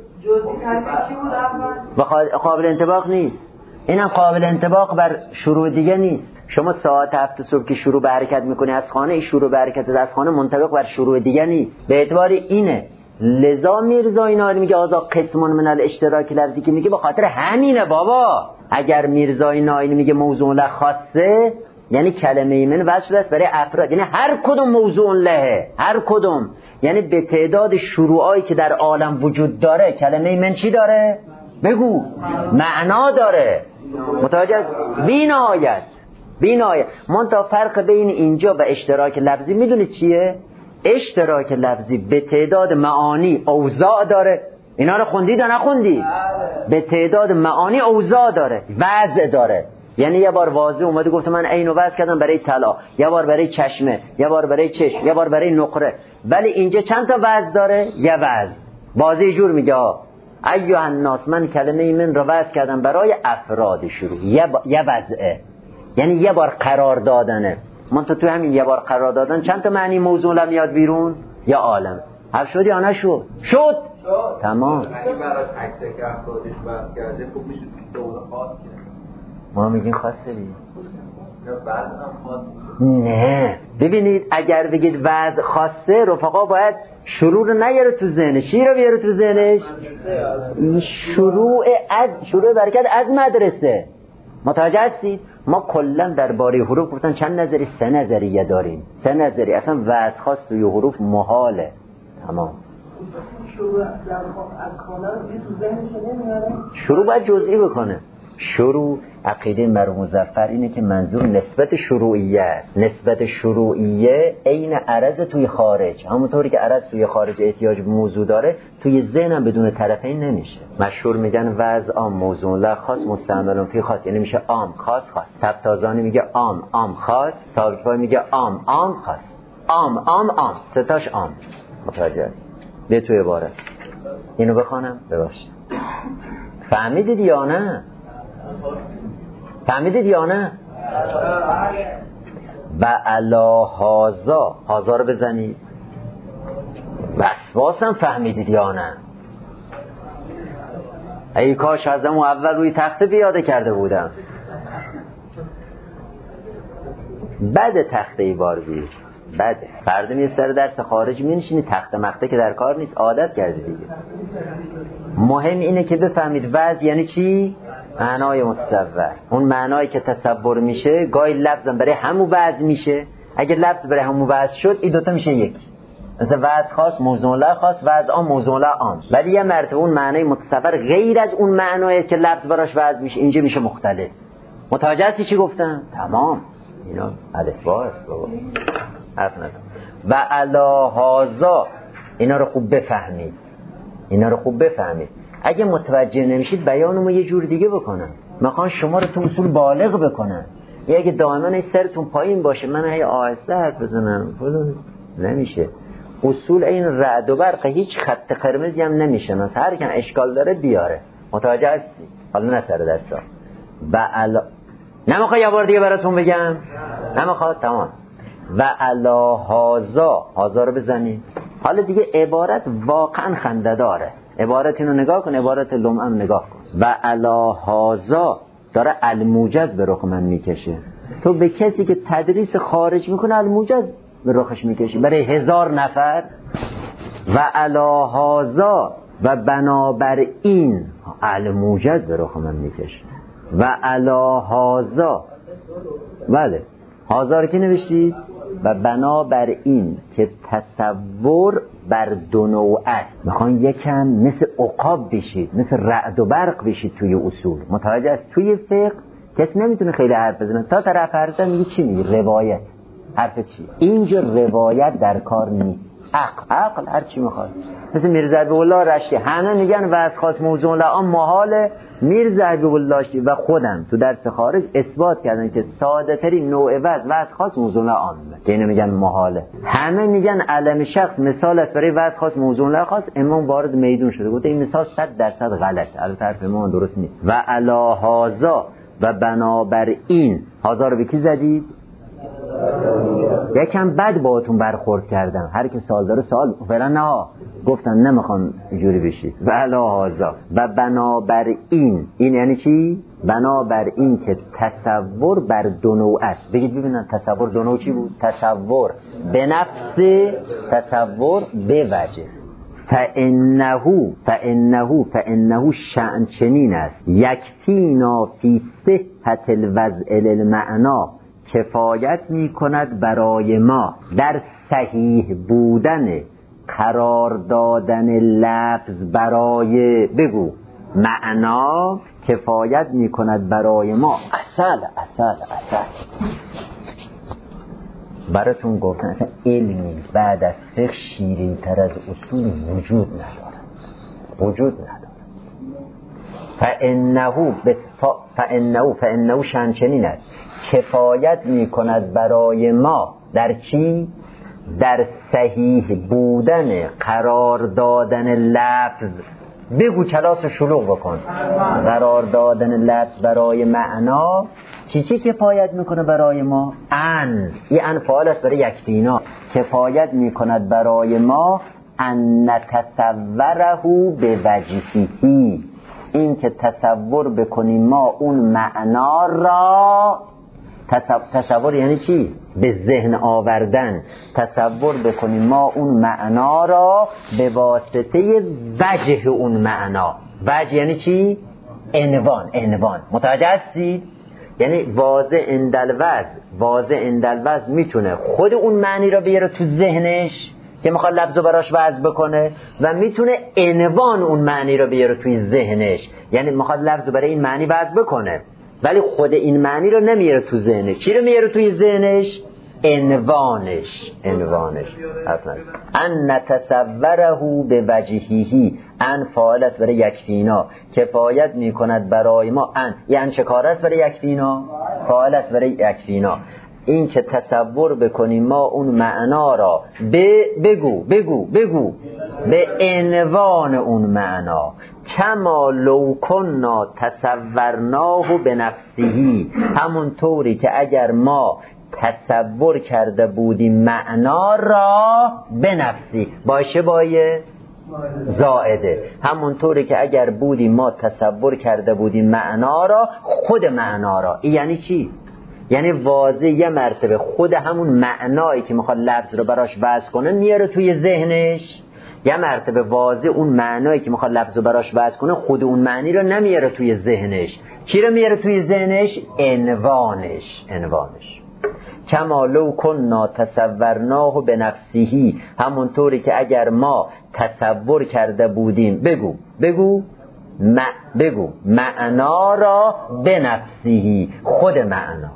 قابل انطباق نیست. اینم قابل انطباق بر شروع دیگه نیست. شما ساعت هفت صبح که شروع به حرکت میکنی از خانه، این شروع به حرکت از خانه منطبق بر شروع دیگه نیست. به اعتبار اینه. لذا میرزا اینا میگه آزا قسمون من الاشتراک لفظی که میگه به خاطر همینه بابا. اگر میرزا اینا میگه موضوع له خاصه یعنی کلمه من وصل است برای افراد، یعنی هر کدوم موضوع له، هر کدوم، یعنی به تعداد شروعایی که در عالم وجود داره کلمه من چی داره؟ بگو معنا داره. متوجه است؟ بی‌نهایت بی‌نهایت. منتها فرق بین اینجا و اشتراک لفظی میدونید چیه؟ اشتراک لفظی به تعداد معانی اوضاع داره. اینا رو خوندید یا نخوندید؟ به تعداد معانی اوضاع داره، وضع داره. یعنی یه بار واضح اومده گفته من اینو وضع کردم برای طلا، یه بار برای چشمه، یه بار برای چشم، یه بار برای نقره. ولی اینجا چند تا وضع داره؟ یه وضع. واضح جور میگه ها. ایها الناس، من کلمه من رو وضع کردم برای افراد شروع. یه, با... یه وضعه یعنی یه بار قرار دادنه. من تو تو همین یه بار قرار دادن چند تا معنی موضوع میاد بیرون؟ یا عالم. حل شد یا نشد؟ شد. شد. تمام. یعنی برای تک تک افرادش وضع کرده خوب میشه دوره خاص کرد. ما میگیم خاصه بید. یا بعد هم خاص. نه ببینید اگر بگید وضع خاصه، رفقا باید شروع رو نیاره تو ذهنش. چی رو بیاره تو ذهنش؟ شروع از شروع برکت از مدرسه. متوجه هستید؟ ما کلا درباره حروف گفتن چند نظری؟ سه نظریه داریم. سه نظری. اصلا وضع خاص توی حروف محاله. تمام. شروع از خانه رو تو ذهنش نمیاره. شروع باید جزئی بکنه. شروع عقیده مرحوم مظفر اینه که منظور نسبت شروعیه است. نسبت شروعیه عین عرض توی خارج. همونطوری که عرض توی خارج احتیاج به موضوع داره، توی ذهن هم بدون طرفین نمیشه. مشهور میگن وضع عام موضوع لا خاص مستعمل فی خاص، یعنی میشه عام خاص خاص. تبتازانی میگه عام عام خاص، سابقی میگه عام عام خاص. عام عام عام ستاش عام. متوجه است؟ به توی عبارت اینو بخوانم ببخشید. فهمیدید یا نه؟ فهمیدید یا نه؟ و علا هازا، هازا رو بزنید. وسواس هم فهمیدید یا نه؟ ای کاش ازم اول روی تخته بیاده کرده بودم. بده تخته ای بار بیر بده. فردا می سر درس خارج می نشینی، تخته مخته که در کار نیست، عادت کردی دیگه. مهم اینه که بفهمید وضع یعنی چی؟ معنای متصور. اون معنایی که تصور میشه گاهی لفظم برای همون وضع میشه. اگه لفظ برای همون وضع شد این دوتا میشه یک. مثلا وضع خاص موضوع لا خاص، وضع عام موضوع لا عام. ولی یه مرتبه اون معنای متصور غیر از اون معنایی که لفظ براش وضع میشه اینجا میشه مختلف. متوجه هستی چی گفتم؟ تمام. اینا الفبا است بابا. حرف ندارم. و علا هازا، اینا رو خوب بفهمید. اینا رو خوب بفهمید. اگه متوجه نمیشید بیانمو یه جور دیگه بکنم. میخوان شما رو تو اصول بالغ بکنن. یا اگه دائما این سرتون پایین باشه من هی آهسته حرف بزنم نمیشه. اصول این رعد و برق هیچ خط قرمزی هم نمیشناسه. هر کن اشکال داره بیاره. متوجه هستی؟ حالا نه سر دستا. و علا نمیخوای یه بار دیگه براتون بگم؟ نمیخواد؟ تمام. و علا هازا، هازا رو بزنید. حالا دیگه عبارت واقعا خنده داره. عبارت اینو نگاه کن، عبارت لمعه نگاه کن. و علا هازا داره الموجز به رخ من میکشه. تو به کسی که تدریس خارج میکنه الموجز به رخش میکشی برای هزار نفر. و علا هازا و بنابر این الموجز به رخ من میکشه. و علا هازا، بله هازا رو که نوشتید. و بنابر این که تصور بر دو نوع است. میخوان یکم مثل عقاب بشید، مثل رعد و برق بشید توی اصول. متوجه است؟ توی فقه کسی نمیتونه خیلی حرف بزنه. تا طرف حرف میگه چی میگه؟ روایت. حرف چی؟ اینجا روایت در کار نیست. عقل عقل هر چی میخواد. مثل میرزا ابی‌الله رشتی همه میگن وضع خاص موضوع لعام محاله. میرزا ابی‌الله و خودم تو درس خارج اثبات کردن که ساده ترین نوع وضع وضع خاص موضوع لعام که اینو میگن محاله. همه میگن علم شخص مثال است برای وضع خاص موضوع لا خاص. امام وارد میدون شده گفته این مثال صد درصد غلط. البته حرف امام درست نیست. و علا هازا و بنابر این. هازا رو به کی زدید؟ یکم بد باهاتون برخورد کردم. هر کی سوال داره سوال فعلا نه گفتن نمیخوان اینجوری بشید. و علا هازا و بنابر این. این یعنی چی؟ بنابر این که تصور بر دو نوع است. بگید ببینن تصور دو نوع چی بود؟ تصور به نفس، تصور به وجه. فانه فانه فانه شأن چنین است. یکتینا فی صحت الوضع للمعنا، کفایت می کند برای ما در صحیح بودن قرار دادن لفظ برای بگو معنا. کفایت می کند برای ما اصل اصل اصل براتون گفتن اصلا علمی بعد از فقه شیرین تر از اصول وجود نداره. وجود نداره. فانه فانه فانه شأن چنین است. کفایت می کند برای ما در چی؟ در صحیح بودن قرار دادن لفظ بگو کلاس شلوغ بکن. قرار دادن لفظ برای معنا چی چی کفایت میکنه برای ما؟ ان، این ان فعال است برای یکفینا، کفایت میکند برای ما ان نتصوره به وجهی، این که تصور بکنیم ما اون معنا را. تصور یعنی چی؟ به ذهن آوردن. تصور بکنیم ما اون معنا را به واسطه وجه اون معنا. وجه یعنی چی؟ عنوان. عنوان متوجه هستید؟ یعنی واضح اندلوز، واضح اندلوز میتونه خود اون معنی را بیاره تو ذهنش که میخواد لفظو براش وضع بکنه و میتونه عنوان اون معنی را بیاره توی ذهنش، یعنی میخواد لفظو برای این معنی وضع بکنه ولی خود این معنی رو نمیاره تو ذهنش. چی رو میاره توی ذهنش؟ عنوانش. عنوانش ان نتصوره به وجهیهی، ان فاعل است برای یکفینا، کفایت میکند برای ما. ان یعنی چه کار است برای یکفینا؟ فاعل است برای یکفینا. این که تصور بکنیم ما اون معنا را به بگو بگو بگو به عنوان اون معنا. کما لو کنا تصورناه به نفسهی، همون طوری که اگر ما تصور کرده بودیم معنا را به نفسی، باشه بایه زائده، همون طوری که اگر بودیم ما تصور کرده بودیم معنا را، خود معنا را. این یعنی چی؟ یعنی واضح یه مرتبه خود همون معنایی که میخواد لفظ رو براش وضع کنه میاره توی ذهنش، یه مرتبه واضح اون معنایی که میخواد لفظ رو براش وضع کنه خود اون معنی رو نمیاره توی ذهنش. چی رو میاره توی ذهنش؟ عنوانش. عنوانش کما لو کنا تصورناه به نفسهی، همونطوری که اگر ما تصور کرده بودیم بگو بگو م... بگو معنا را به نفسهی، خود معنا.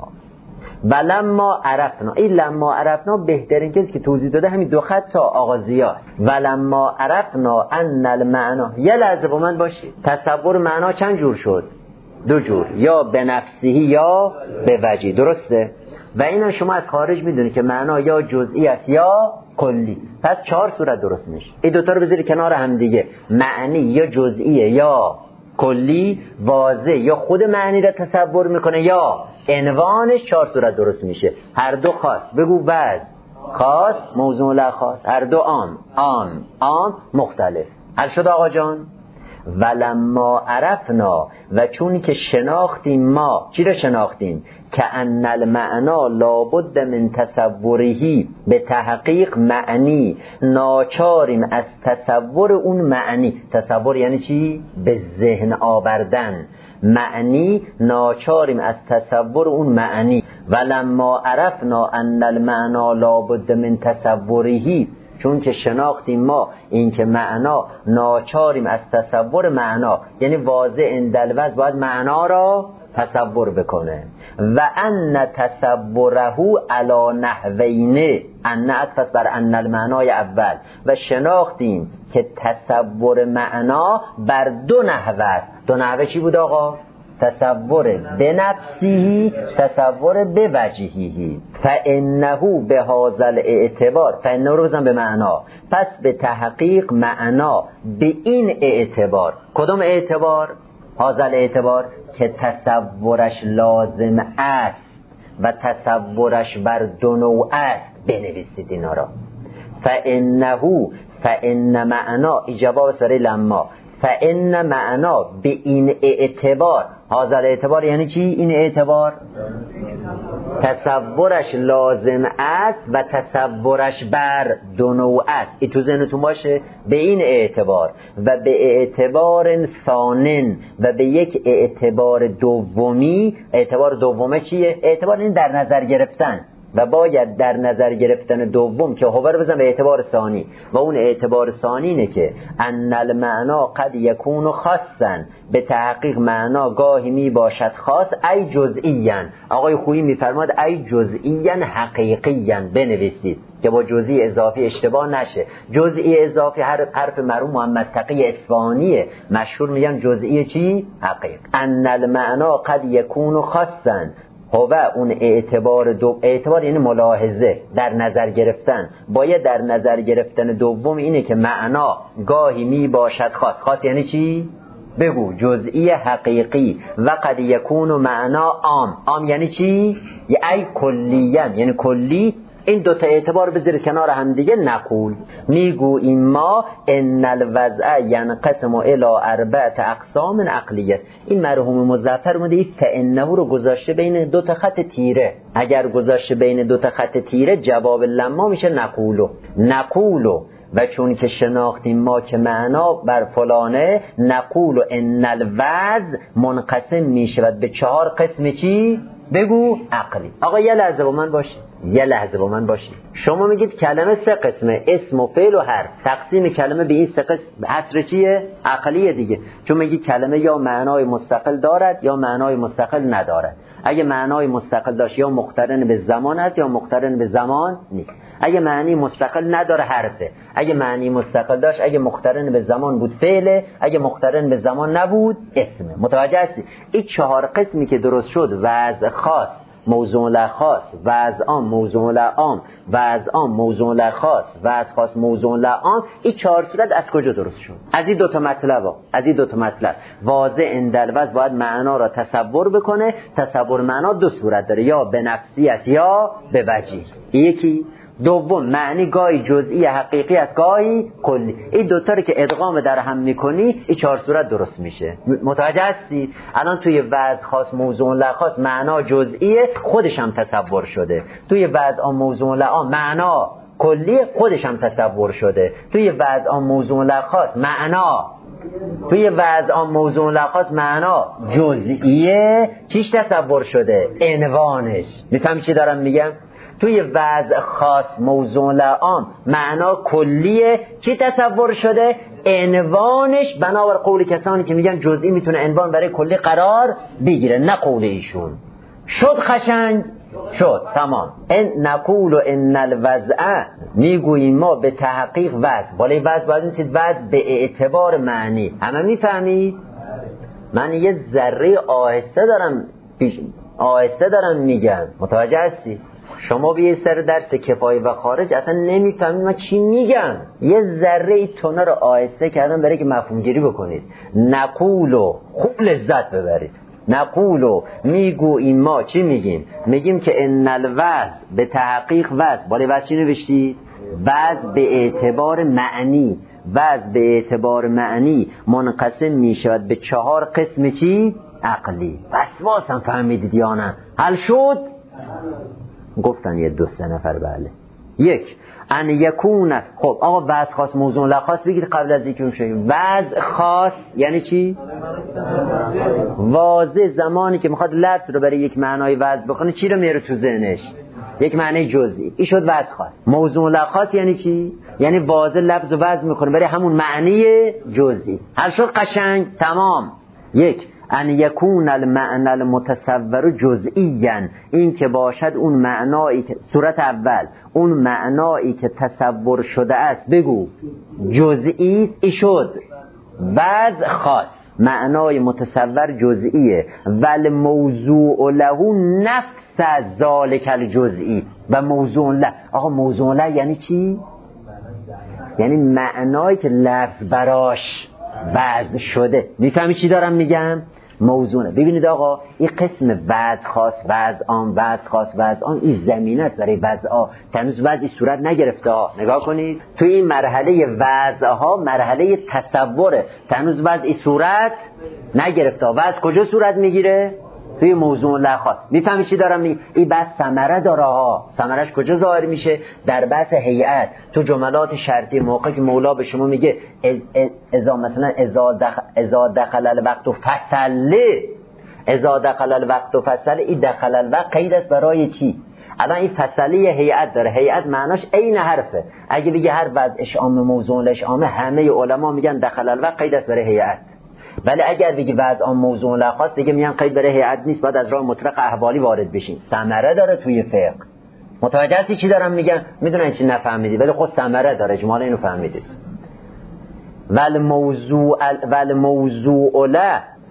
ولما عرفنا، این لما عرفنا بهترین کسی که توضیح داده همین دو خط تا آغازیاست. ولما عرفنا ان المعنا، یه لحظه با من باشید، تصور معنا چند جور شد؟ دو جور، یا به نفسهی یا به وجهی، درسته؟ و اینا شما از خارج میدونید که معنا یا جزئی است یا کلی، پس چهار صورت درست میشه. این دوتا رو بذاری کنار هم دیگه، معنی یا جزئیه یا کلی، واضح یا خود معنی را تصور میکنه یا عنوانش، چهار صورت درست میشه. هر دو خاص، بگو بعد خاص موضوع لا خاص، هر دو عام عام عام مختلف. حل شد آقا جان؟ ولما عرفنا، و چون که شناختیم ما، چی را شناختیم؟ که ان المعنا لابد من تصورهی، به تحقیق معنی ناچاریم از تصور اون معنی. تصور یعنی چی؟ به ذهن آوردن. معنی ناچاریم از تصور اون معنی. ولما عرفنا ان المعنا لابد من تصورهی، چون که شناختیم ما این که معنا ناچاریم از تصور معنا، یعنی واضح اندلوز باید معنا را تصور بکنه. و ان تصوره علی نحوین، ان عطف بر ان المعنای اول، و شناختیم که تصور معنا بر دو نحوه است. دو نحوه چی بود آقا؟ تصور به نفسی، تصور به وجهی. فانه به هذا الاعتبار، فانه رو بزن به معنا، پس به تحقیق معنا به این اعتبار. کدوم اعتبار؟ هذا الاعتبار که تصورش لازم است و تصورش بر دو نوع است. بنویسید اینا را. فانه فان معنا، جواب سر لما، فان معنا به این اعتبار. هذا الاعتبار یعنی چی؟ این اعتبار تصورش لازم است و تصورش بر دو نوع است. این تو ذهنتون باشه. به این اعتبار و به اعتبار ثانن، و به یک اعتبار دومی. اعتبار دومه چیه؟ اعتبار این در نظر گرفتن، و باید در نظر گرفتن دوم که خبر بزن به اعتبار ثانی، و اون اعتبار ثانی اینه که ان المعنا قد یکون خاصا، به تحقیق معنا گاهی می باشد خاص، ای جزئیاً. آقای خویی میفرماد ای جزئیاً حقیقیاً. بنویسید که با جزئی اضافی اشتباه نشه. جزئی اضافی حرف حرف مرحوم محمد تقی اصفهانیه، مشهور میگن جزئی چی؟ حقیق. ان المعنا قد یکون خاصا، هو اون اعتبار دو اعتبار یعنی ملاحظه، در نظر گرفتن. باید در نظر گرفتن دوم اینه که معنا گاهی می باشد خاص. خاص یعنی چی؟ بگو. جزئی حقیقی. و قد یکون معنا عام. عام یعنی چی؟ ای کلیان، یعنی کلی. این دوتا اعتبار بذارید کنار هم دیگه. نقول میگوییم ما ان الوضع ینقسم الی اربعه اقسام عقلیه. این مرحوم مظفر اومده این فانه رو گذاشته بین دو تا خط تیره. اگر گذاشته بین دو تا خط تیره جواب لما میشه نقولو. نقولو و چون که شناختیم ما که معنا بر فلانه، نقول ان الوضع منقسم میشود به چهار قسم. چی؟ بگو. عقلی. آقا یه لحظه با من باشید، یه لحظه با من باشید. شما میگید کلمه سه قسمه، اسم و فعل و حرف. تقسیم کلمه به این سه قسم حصر چیه؟ عقلیه دیگه. چون میگید کلمه یا معنای مستقل دارد یا معنای مستقل ندارد. اگه معنای مستقل داشت یا مقترن به زمان است یا مقترن به زمان نیست. اگه معنی مستقل نداره حرفه. اگه معنی مستقل داشت، اگه مقترن به زمان بود فعله، اگه مقترن به زمان نبود اسمه. متوجه هستی؟ این چهار قسمی که درست شد، وضع خاص، موضوع لخاص، وضع عام، موضوع لعام، وضع عام، موضوع لخاص، وضع خاص، موضوع لعام، این چهار صورت از کجا درست شد؟ از این دو تا مطلب ها. از این دو تا مطلب. واضع اندلوز باید معنا را تصور بکنه. تصور معنا دو صورت داره، یا به نفسیت یا به وجهی. یکی. دوم معنی گاهی جزئی حقیقی است، گاهی کلی. این دوتا رو که ادغام در هم میکنی این چهار صورت درست میشه. متوجه هستی؟ الان توی وضع خاص موضوع لخاص معنا جزئیه، خودش هم تصور شده. توی وضع موضوع لعام معنا کلی، خودش هم تصور شده. توی وضع موضوع لخاص معنا توی وضع موضوع لخاص معنا جزئیه، چیش تصور شده؟ عنوانش. میفهمی چی دارم میگم؟ توی وضع خاص موضوع لعام معنا کلیه، چی تصور شده؟ عنوانش. بنابر قول کسانی که میگن جزئی میتونه عنوان برای کلی قرار بگیره، نه قول ایشون. شد قشنگ؟ شد. تمام. ان نقول ان الوضع، میگوییم ما به تحقیق وضع. بالای وضع باید نیستید وضع به اعتبار معنی. همه میفهمید؟ من یه ذره آهسته دارم پیش آهسته دارم میگم. متوجه هستی؟ شما به سر درس کفایه و خارج اصلا نمیفهمید من چی میگم. یه ذره تونه رو آهسته کردم برای که مفهوم گیری بکنید. نقولو خوب لذت ببرید. نقولو میگوییم ما. چی میگیم؟ میگیم که ان الوضع به تحقیق وضع. بالای وضع چی نوشتید؟ وضع به اعتبار معنی. وضع به اعتبار معنی منقسم میشود به چهار قسم. چی؟ عقلی. وسواس هم فهمیدید یا نه؟ حل شد؟ گفتن یه دو سه نفر بله. یک ان یکون. خب آقا وضع خاص موضوع لخاص بگید قبل از اینکه میشه. وضع خاص یعنی چی؟ واضح زمانی که میخواد لفظ رو برای یک معنای وضع بکنه چی رو میاره تو ذهنش؟ یک معنی جزئی. این شد وضع خاص. موضوع لخاص یعنی چی؟ یعنی واضح لفظ رو وضع میکنه برای همون معنی جزئی. حل شد قشنگ؟ تمام. یک ان یکون المعنى المتصور جزئیاً، این که باشد اون معنایی که صورت اول اون معنایی که تصور شده است بگو جزئی. ای شد وضع خاص. معنای متصور جزئیه. ول موضوع له نفس ذالک الجزئی. و موضوع له. آقا موضوع له یعنی چی؟ یعنی معنایی که لفظ براش وضع شده. میفهمی چی دارم میگم؟ موضوعه. ببینید آقا این قسم وضع خاص، وضع عام، وضع خاص، وضع عام، این زمینه است برای وضع ها. تنوز وضعی صورت نگرفته ها. نگاه کنید تو این مرحله وضع ها مرحله تصوره. تنوز وضعی صورت نگرفته ها. وضع کجا صورت میگیره؟ توی موضوع لخاص. میفهمی چی دارم میگم؟ این بحث ثمره داره ها. ثمرش کجا ظاهر میشه؟ در بحث هیئت. تو جملات شرطی موقع که مولا به شما میگه اذا مثلا اذا دخل اذا دخل الوقت فصل، اذا دخل الوقت فصل، این دخل الوقت قید است برای چی؟ الان این فصلی هیئت داره. هیئت معناش عین حرفه. اگه بگه هر وضع اشعام موضوع لاشعام، همه علما میگن دخل الوقت قید است برای هیئت. ولی اگر بگی وضع عام موضوع لخاص دیگه میگن قید برای هیئت نیست، باید از راه مطلق احوالی وارد بشین. ثمره داره توی فقه. متوجه هستی چی دارم میگم؟ میدونن چی نفهمیدی ولی خود ثمره داره. اجمالا اینو فهمیدید. ول موضوع ول موضوع له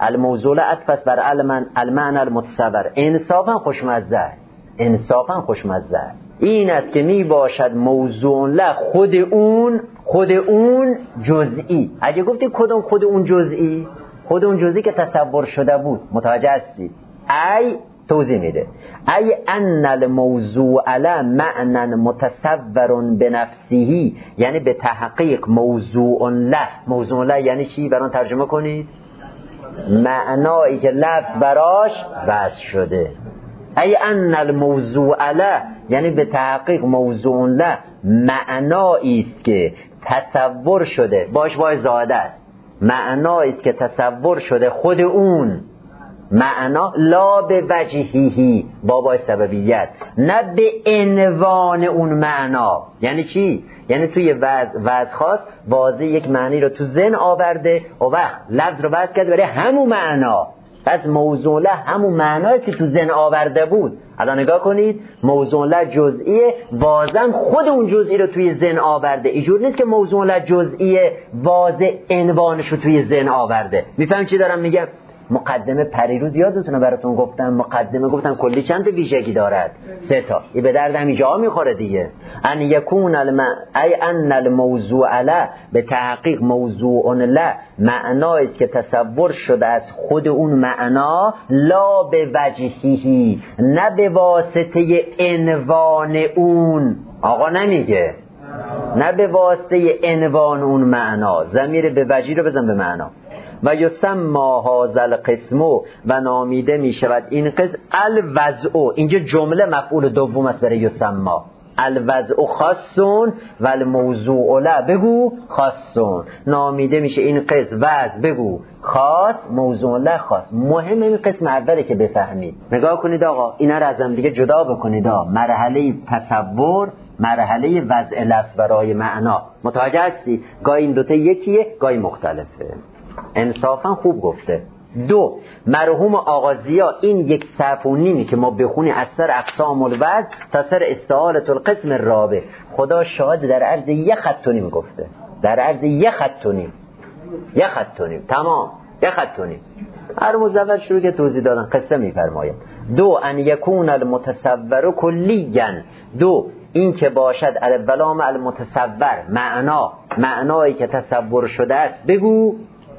الموضوع عطف بر المعنى المتصور. انصافا خوشمزه است، انصافا خوشمزه است. این است که می باشد موضوع له خود اون، خود اون جزئی. اگه گفتی کدوم خود اون جزئی، خود اون جزئی که تصور شده بود، متوجه هستی؟ ای توضیح میده ای ان الموضوع له معنی متصور بنفسه، یعنی به تحقیق موضوع له. موضوع له یعنی چی؟ برام ترجمه کنید. معنایی که لفظ براش وضع شده. ای ان الموضوع له یعنی به تحقیق موضوع له معنایی است که تصور شده، باش باش زاده است، معنایی است که تصور شده خود اون معنا، لا به وجهیهی، بابای سببیت، نه به عنوان اون معنا. یعنی چی؟ یعنی توی وضع وضع خاص واضح یک معنی رو تو ذهن آورده و وقت لفظ رو وضع کرده برای همون معنا. پس موضوع له همون معنایی که تو ذهن آورده بود. الان نگاه کنید، موضوع له جزئیه، واضح خود اون جزئی رو توی ذهن آورده. اینجور نیست که موضوع له جزئیه واضح عنوانش رو توی ذهن آورده. میفهم چی دارم میگم؟ مقدمه پریروز یادتونه براتون گفتم، مقدمه گفتم کلی چند ویژگی دارد؟ سه تا. این به درد همینجا میخوره دیگه. ان یکون الم ای ان الموضوع له به تحقیق موضوع له معنایی است که تصور شده از خود اون معنا، لا به وجهی، نه به واسطه عنوان اون. آقا نمیگه نه به واسطه عنوان اون معنا، ضمیر به وجهی رو بزن به معنا. و یسمى هذا القسم و نامیده می شود این قسم الوضع. اینجا جمله مفعول دوم است برای یسمى. الوضع خاصون و الموضوع له بگو خاصون. نامیده میشه این قسم وضع بگو خاص، موضوع له خاص. مهم این قسم اوله که بفهمید. نگاه کنید آقا، اینا رو از هم دیگه جدا بکنید. آقا مرحله تصور، مرحله وضع لفظ برای معنا. متوجه هستی؟ گاهی این دوتا یکیه، گاهی مختلفه. انصافا خوب گفته. دو، مرحوم آغازیا این یک صفحه و نیمی که ما بخونی از سر اقسام الوضع تا سر استعارة القسم الرابع، خدا شاهد در عرض یک خط و نیم گفته، در عرض یک خط و نیم، یک خط و نیم، تمام یک خط و نیم. هر مزول شروع که توضیح دادن قصه میفرماید. دو، ان یکون المتصور کلیا. دو، این که باشد البلام المتصور معنا، معنایی که تصور شده است بگو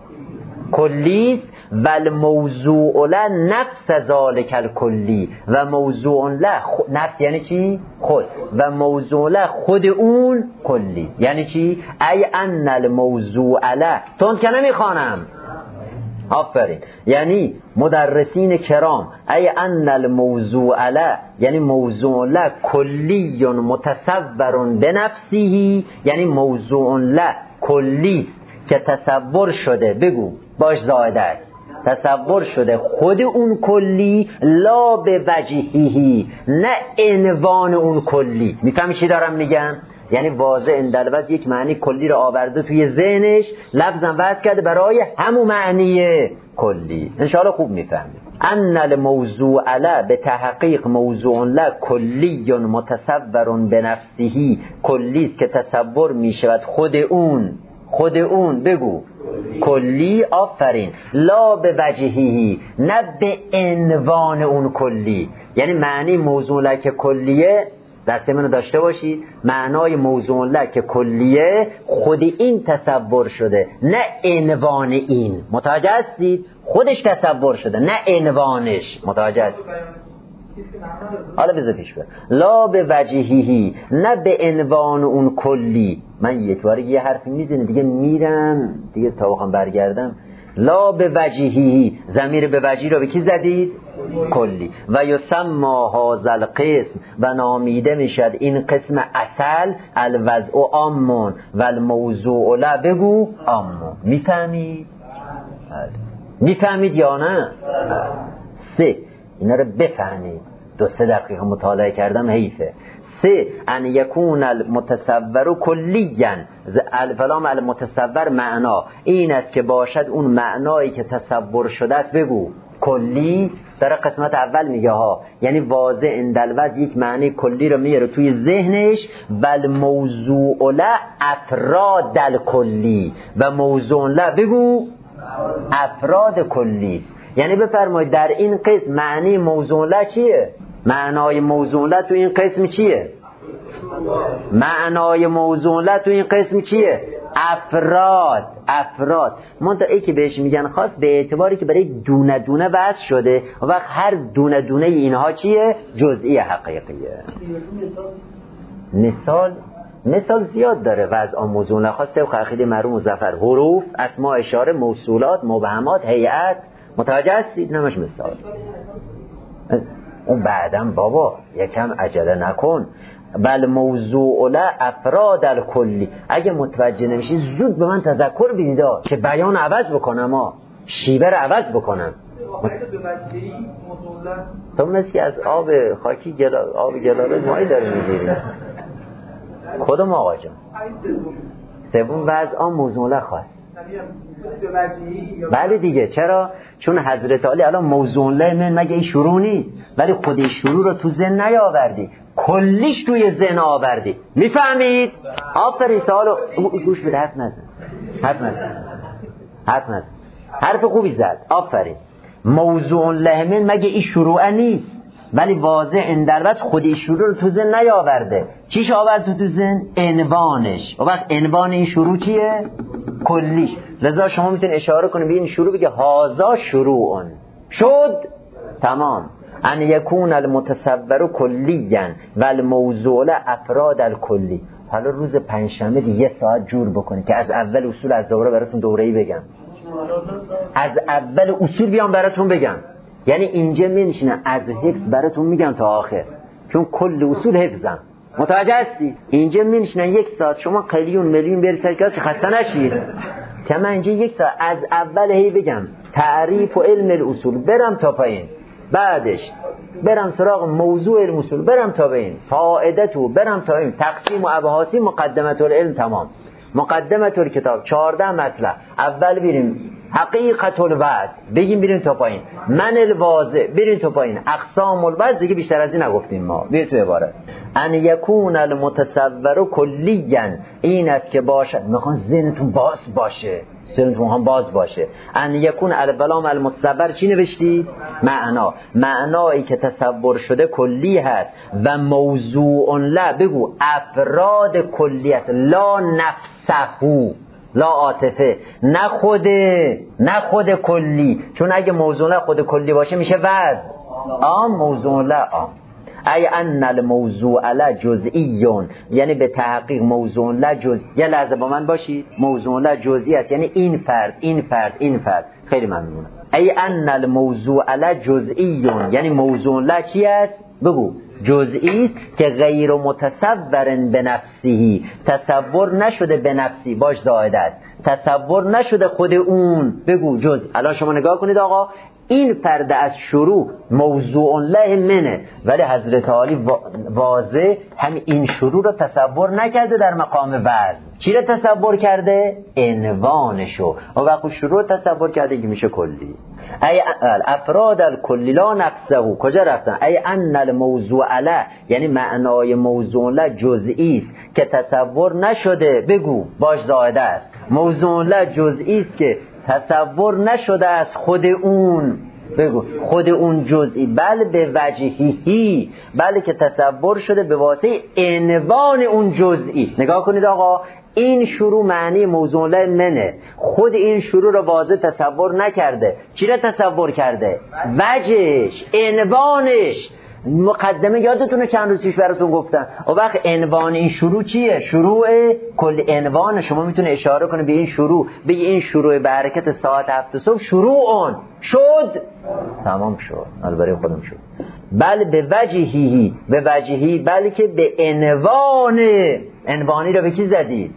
کلیست. و الموضوع له نفس ذالک الکلی، و موضوع له خ... نفس یعنی چی؟ خود. و موضوع له خود اون کلی. یعنی چی؟ ای ان الموضوع له، تون که نمیخوانم، آفرین، یعنی مدرسین کرام، ای ان الموضوع له یعنی موضوع له کلی متصور بنفسه، یعنی موضوع له کلی که تصور شده بگو باش زائده است، تصور شده خود اون کلی، لا به وجهی، نه عنوان اون کلی. میفهمی چی دارم میگم؟ یعنی واضح اندلوز یک معنی کلی رو آورده توی ذهنش، لفظم وضع کرده برای همون معنی کلی. انشاءالله خوب میفهمی. ان الموضوع له به تحقیق موضوع له کلی متصور بنفسه، کلی که تصور میشود خود اون، خود اون بگو کلی. آفرین. لا به وجهی، نه به عنوان اون کلی. یعنی معنی موضوع له که کلیه دست منو داشته باشید، معنای موضوع له که کلیه خود این تصور شده، نه عنوان این. متوجه هستید؟ خودش تصور شده نه عنوانش. متوجه هستید؟ حالا بذار پیش بر. لا به وجهی، نه به عنوان اون کلی. من یک بار یه حرفی میزنه دیگه میرم دیگه تا بخوام برگردم. لا به وجهی، ضمیر به وجهی رو به کی زدید؟ کلی. و یسمى هذا القسم و نامیده میشد این قسم اصل الوضع عامون و الموضوع له بگو عامون. میفهمید؟ میفهمید یا نه؟ سه، اینا رو بفهمید. دو سه دقیقه مطالعه کردم حیفه. سه، ان یکون المتصور کلیا، الفلام المتصور معنا این است که باشد اون معنایی که تصور شده است بگو کلی. در قسمت اول میگه ها، یعنی واضح اندلوز یک معنی کلی رو میاره توی ذهنش. بل موضوع له افراد الکلی، و موضوع له بگو افراد کلی است. یعنی بفرمایید در این قسم معنی موضوع له چیه؟ معنای موضوع له تو این قسم چیه؟ معنای موضوع له تو این قسم چیه؟ افراد. افراد منتها ای که بهش میگن خاص به اعتباری که برای دونه دونه وضع شده و وقت هر دونه دونه اینها چیه؟ جزئی حقیقیه. مثال مثال زیاد داره وضع موضوع له خاص طبق عقیده مرحوم مظفر. حروف، اسماء اشاره، موصولات، مبهمات، هیئت. متوجه هستید؟ نمش مثال. اون بعدم بابا یکم عجله نکن. بل موضوع له افراد الکلی. اگه متوجه نمیشی زود به من تذکر بدید که بیان عوض بکنم ها، شیوه رو عوض بکنم. تو مثل از آب خاکی گلا... آب گلاره مایی داره میگیری. کدوم آقا جان؟ سوم وضع آن موضوع له خواست. بله دیگه. چرا؟ چون حضرت علی الان موضوع له من مگه این شروع نیست، ولی خود این شروع رو تو ذهن نیاوردی، کلیش توی ذهن آوردی. میفهمید؟ آفرین. سوالو گوش بده. حرف نزن حرف نزن حرف نزن حرف خوبی زد. آفرین. موضوع له من مگه این شروع نیست، ولی واضح اندربست خود این شروع رو تو ذهن نیاورده. چیش آورد تو تو ذهن؟ عنوانش. و وقت عنوان این شروع چیه؟ کلیش. لذا شما میتونید اشاره کنید به این شروع بگه هازا شروعون شد. تمام. ان یکون المتصور کلیا و الموضوع له افراد الکلی. حالا روز پنجشنبه یه ساعت جور بکنید که از اول اصول از دوره براتون دوره‌ای بگم. از اول اصول بیام براتون بگم. یعنی اینجا می‌نشینم از حفظ براتون میگم تا آخر، چون کل اصول حفظم. متوجه هستی؟ اینجا می‌نشینم یک ساعت شما قلیون میلیون برید که خسته نشید. که من اینجا یک ساعت از اول هی بگم تعریف و علم الاصول، برم تا پایین، بعدش برم سراغ موضوع علم اصول، برم تا پایین، فائدتو برم تا این، تقسیم و ابحاثی، مقدمه العلم. تمام. مقدمه الکتاب چهارده مطلب. اول بریم حقیقت الوضع، بگیم بریم تا پایین. من الواضع، بریم تا پایین. اقسام الوضع دیگه بیشتر از این نگفتیم ما. بیا تو عبارت ان یکون المتصور کلیا، این است که باشه. میخوان ذهنتون باز باشه، ذهنتون هم باز باشه. ان یکون البلام المتصور چی نوشتید؟ معنا. معنایی که تصور شده کلی هست و موضوع له بگو افراد کلی است. لا نفسه، لا عاطفه، نه خود نه خود کلی. چون اگه موضوع له خود کلی باشه میشه وضع. آم موضوع له آم ای ان الموضوع له جزئیون، یعنی به تحقیق موضوع له جزئی. یه لحظه با من باشید. موضوع له جزئی است، یعنی این فرد این فرد این فرد. خیلی ممنونم. ای ان الموضوع له جزئیون، یعنی موضوع له چی است؟ بگو جزئی است که غیر متصور به نفسهی، تصور نشده به نفسی، باش زائد است، تصور نشده خود اون. بگو جزئی. الان شما نگاه کنید آقا، این فرد از شروع موضوع له منه، ولی حضرت علی واضح هم این شروع رو تصور نکرده در مقام وضع. چی رو تصور کرده؟ عنوانشو. و وقتی شروع رو تصور کرده که میشه کلی. ای افراد الکلی لا نفسه. کجا رفتن؟ ای ان الموضوع له، یعنی معنای موضوع له جزئی است که تصور نشده. بگو باش زائده است. موضوع له جزئی است که تصور نشده از خود اون. بگو خود اون جزئی، بل به وجهی، بله که تصور شده به واسطه عنوان اون جزئی. نگاه کنید آقا، این شروع معنی موضوع له منه، خود این شروع رو واضح تصور نکرده. چی رو تصور کرده؟ وجهش، عنوانش. مقدمه یادتونه چند روز پیش براتون گفتم. و وقت عنوان این شروع چیه؟ شروع کل. عنوان شما میتونه اشاره کنه به این شروع، به این شروع به حرکت ساعت هفت صبح شروع اون شد. تمام شد. حالا برای خودم شد. بل به وجهی، به وجهی، بلکه به عنوان. عنوانی رو به کی زدید؟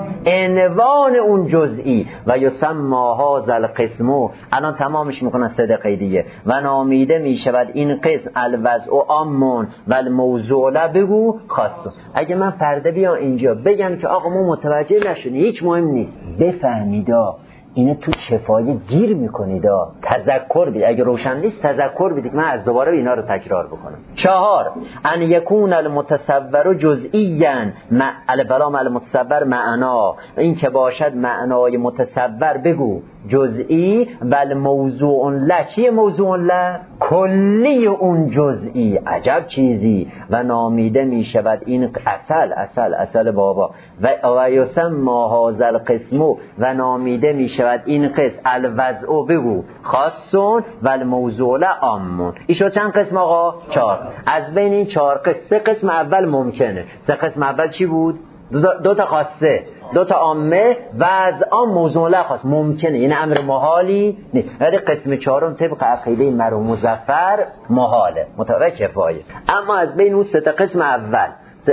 عنوان اون جزئی. و یسمى هذا القسم، الان تمامش میکنن سه دقیقه دیگه. و نامیده میشود این قسم الوضع عامون و الموضوع له بگو خاص. اگه من فردا بیام اینجا بگم که آقا ما متوجه نشدیم، هیچ مهم نیست، بفهمیدا اینو تو شفای گیر میکنیدا، تذکر بید. اگه روشن نیست تذکر بدید، من از دوباره اینا رو تکرار بکنم. چهار، ان یکون المتصور جزئیاً البلام المتصور معنا، این که باشد معنای متصور بگو جزئی و الموضوع له. چیه موضوع له؟ کلی اون جزئی. عجب چیزی. و نامیده می شود این اصل اصل اصل بابا و و یسمى هذا القسم و نامیده می شود این قسم الوضع بگو خاصون و الموضوع له عامون. این شد چند قسم آقا؟ چهار. از بین این چهار قسم سه قسم اول ممکنه. سه قسم اول چی بود؟ دو تا, دو تا خاصه، دو تا عامه و از آن موضوع له خاص. ممکنه، این امر محالی نیست. ولی قسم چهارم طبق عقیده مرحوم مظفر محاله، متوجه کفایه. اما از بین اون سه تا قسم اول،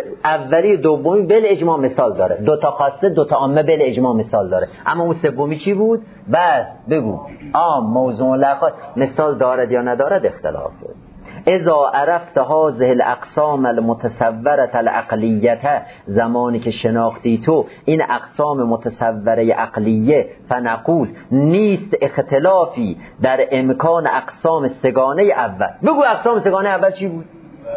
اولی دومی بل اجماع مثال داره، دو تا خاصه دو تا عامه بل اجماع مثال داره. اما اون سومی چی بود؟ بس بگو عام موضوع له خاص مثال دارد یا ندارد اختلافه. اذا عرفت هذه الاقسام المتصوره العقلیه، زمانی که شناختی تو این اقسام متصوره عقلیه، فنقول نیست اختلافی در امکان اقسام سگانه اول. بگو اقسام سگانه اول چی بود؟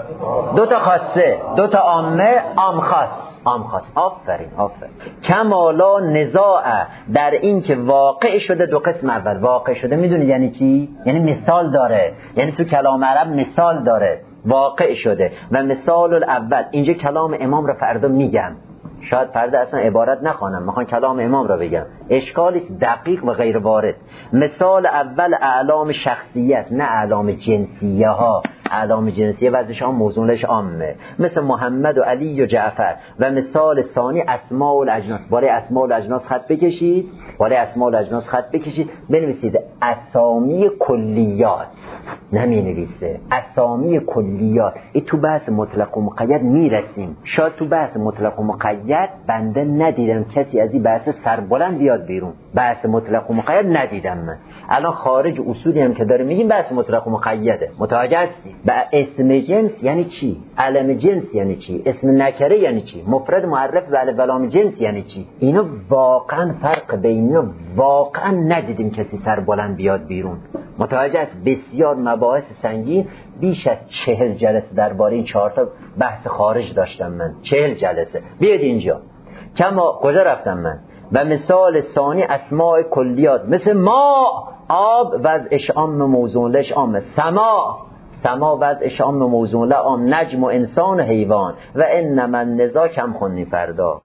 دو تا خاصه، دو تا عامه، عام خاص، عام خاص. آفرین آفرین. کمالا نزاع در این که واقع شده دو قسم اول. واقع شده میدونی یعنی چی؟ یعنی مثال داره، یعنی تو کلام عرب مثال داره. واقع شده و مثال الاول. اینجا کلام امام رو فردا میگم، شاید فردا اصلا عبارت نخوانم، میخوام کلام امام رو بگم. اشکالی دقیق و غیر وارد. مثال اول اعلام شخصیت، نه اعلام جنسیه ها. اعلام جنسیه وضعشان موضوعش عامه، مثل محمد و علی و جعفر. و مثال ثانی اسماء الاجناس. بالای اسماء الاجناس خط بکشید، بالای اسماء الاجناس خط بکشید، بنویسید اسامی کلیات. نمی نویسه اسامی کلیات. این تو بحث مطلق و مقید میرسیم. شاید تو بحث مطلق و مقید بنده ندیدم کسی از این بحث سربلند بیاد بیرون. بحث مطلق و مقید ندیدم من. الان خارج اصولی هم که داره میگیم بحث مطلق و مقیده. متوجه هستی؟ با اسم جنس یعنی چی؟ علم جنس یعنی چی؟ اسم نکره یعنی چی؟ مفرد معرف و علم جنس یعنی چی؟ اینو واقعا فرق بینو واقعا ندیدیم کسی سربلند بیاد بیرون. متوجه است؟ بسیار مباحث سنگین. بیش از چهل جلسه درباره این چهار تا بحث خارج داشتم من. چهل جلسه. بیاید اینجا. کما کجا رفتم من؟ و مثال ثانی اسماء کلیات، مثل ما آب وضعش عام موضوع لش عام، سما سما وضعش عام موضوع له عام، نجم و انسان و حیوان. و انما النزاع کم خونی فردا.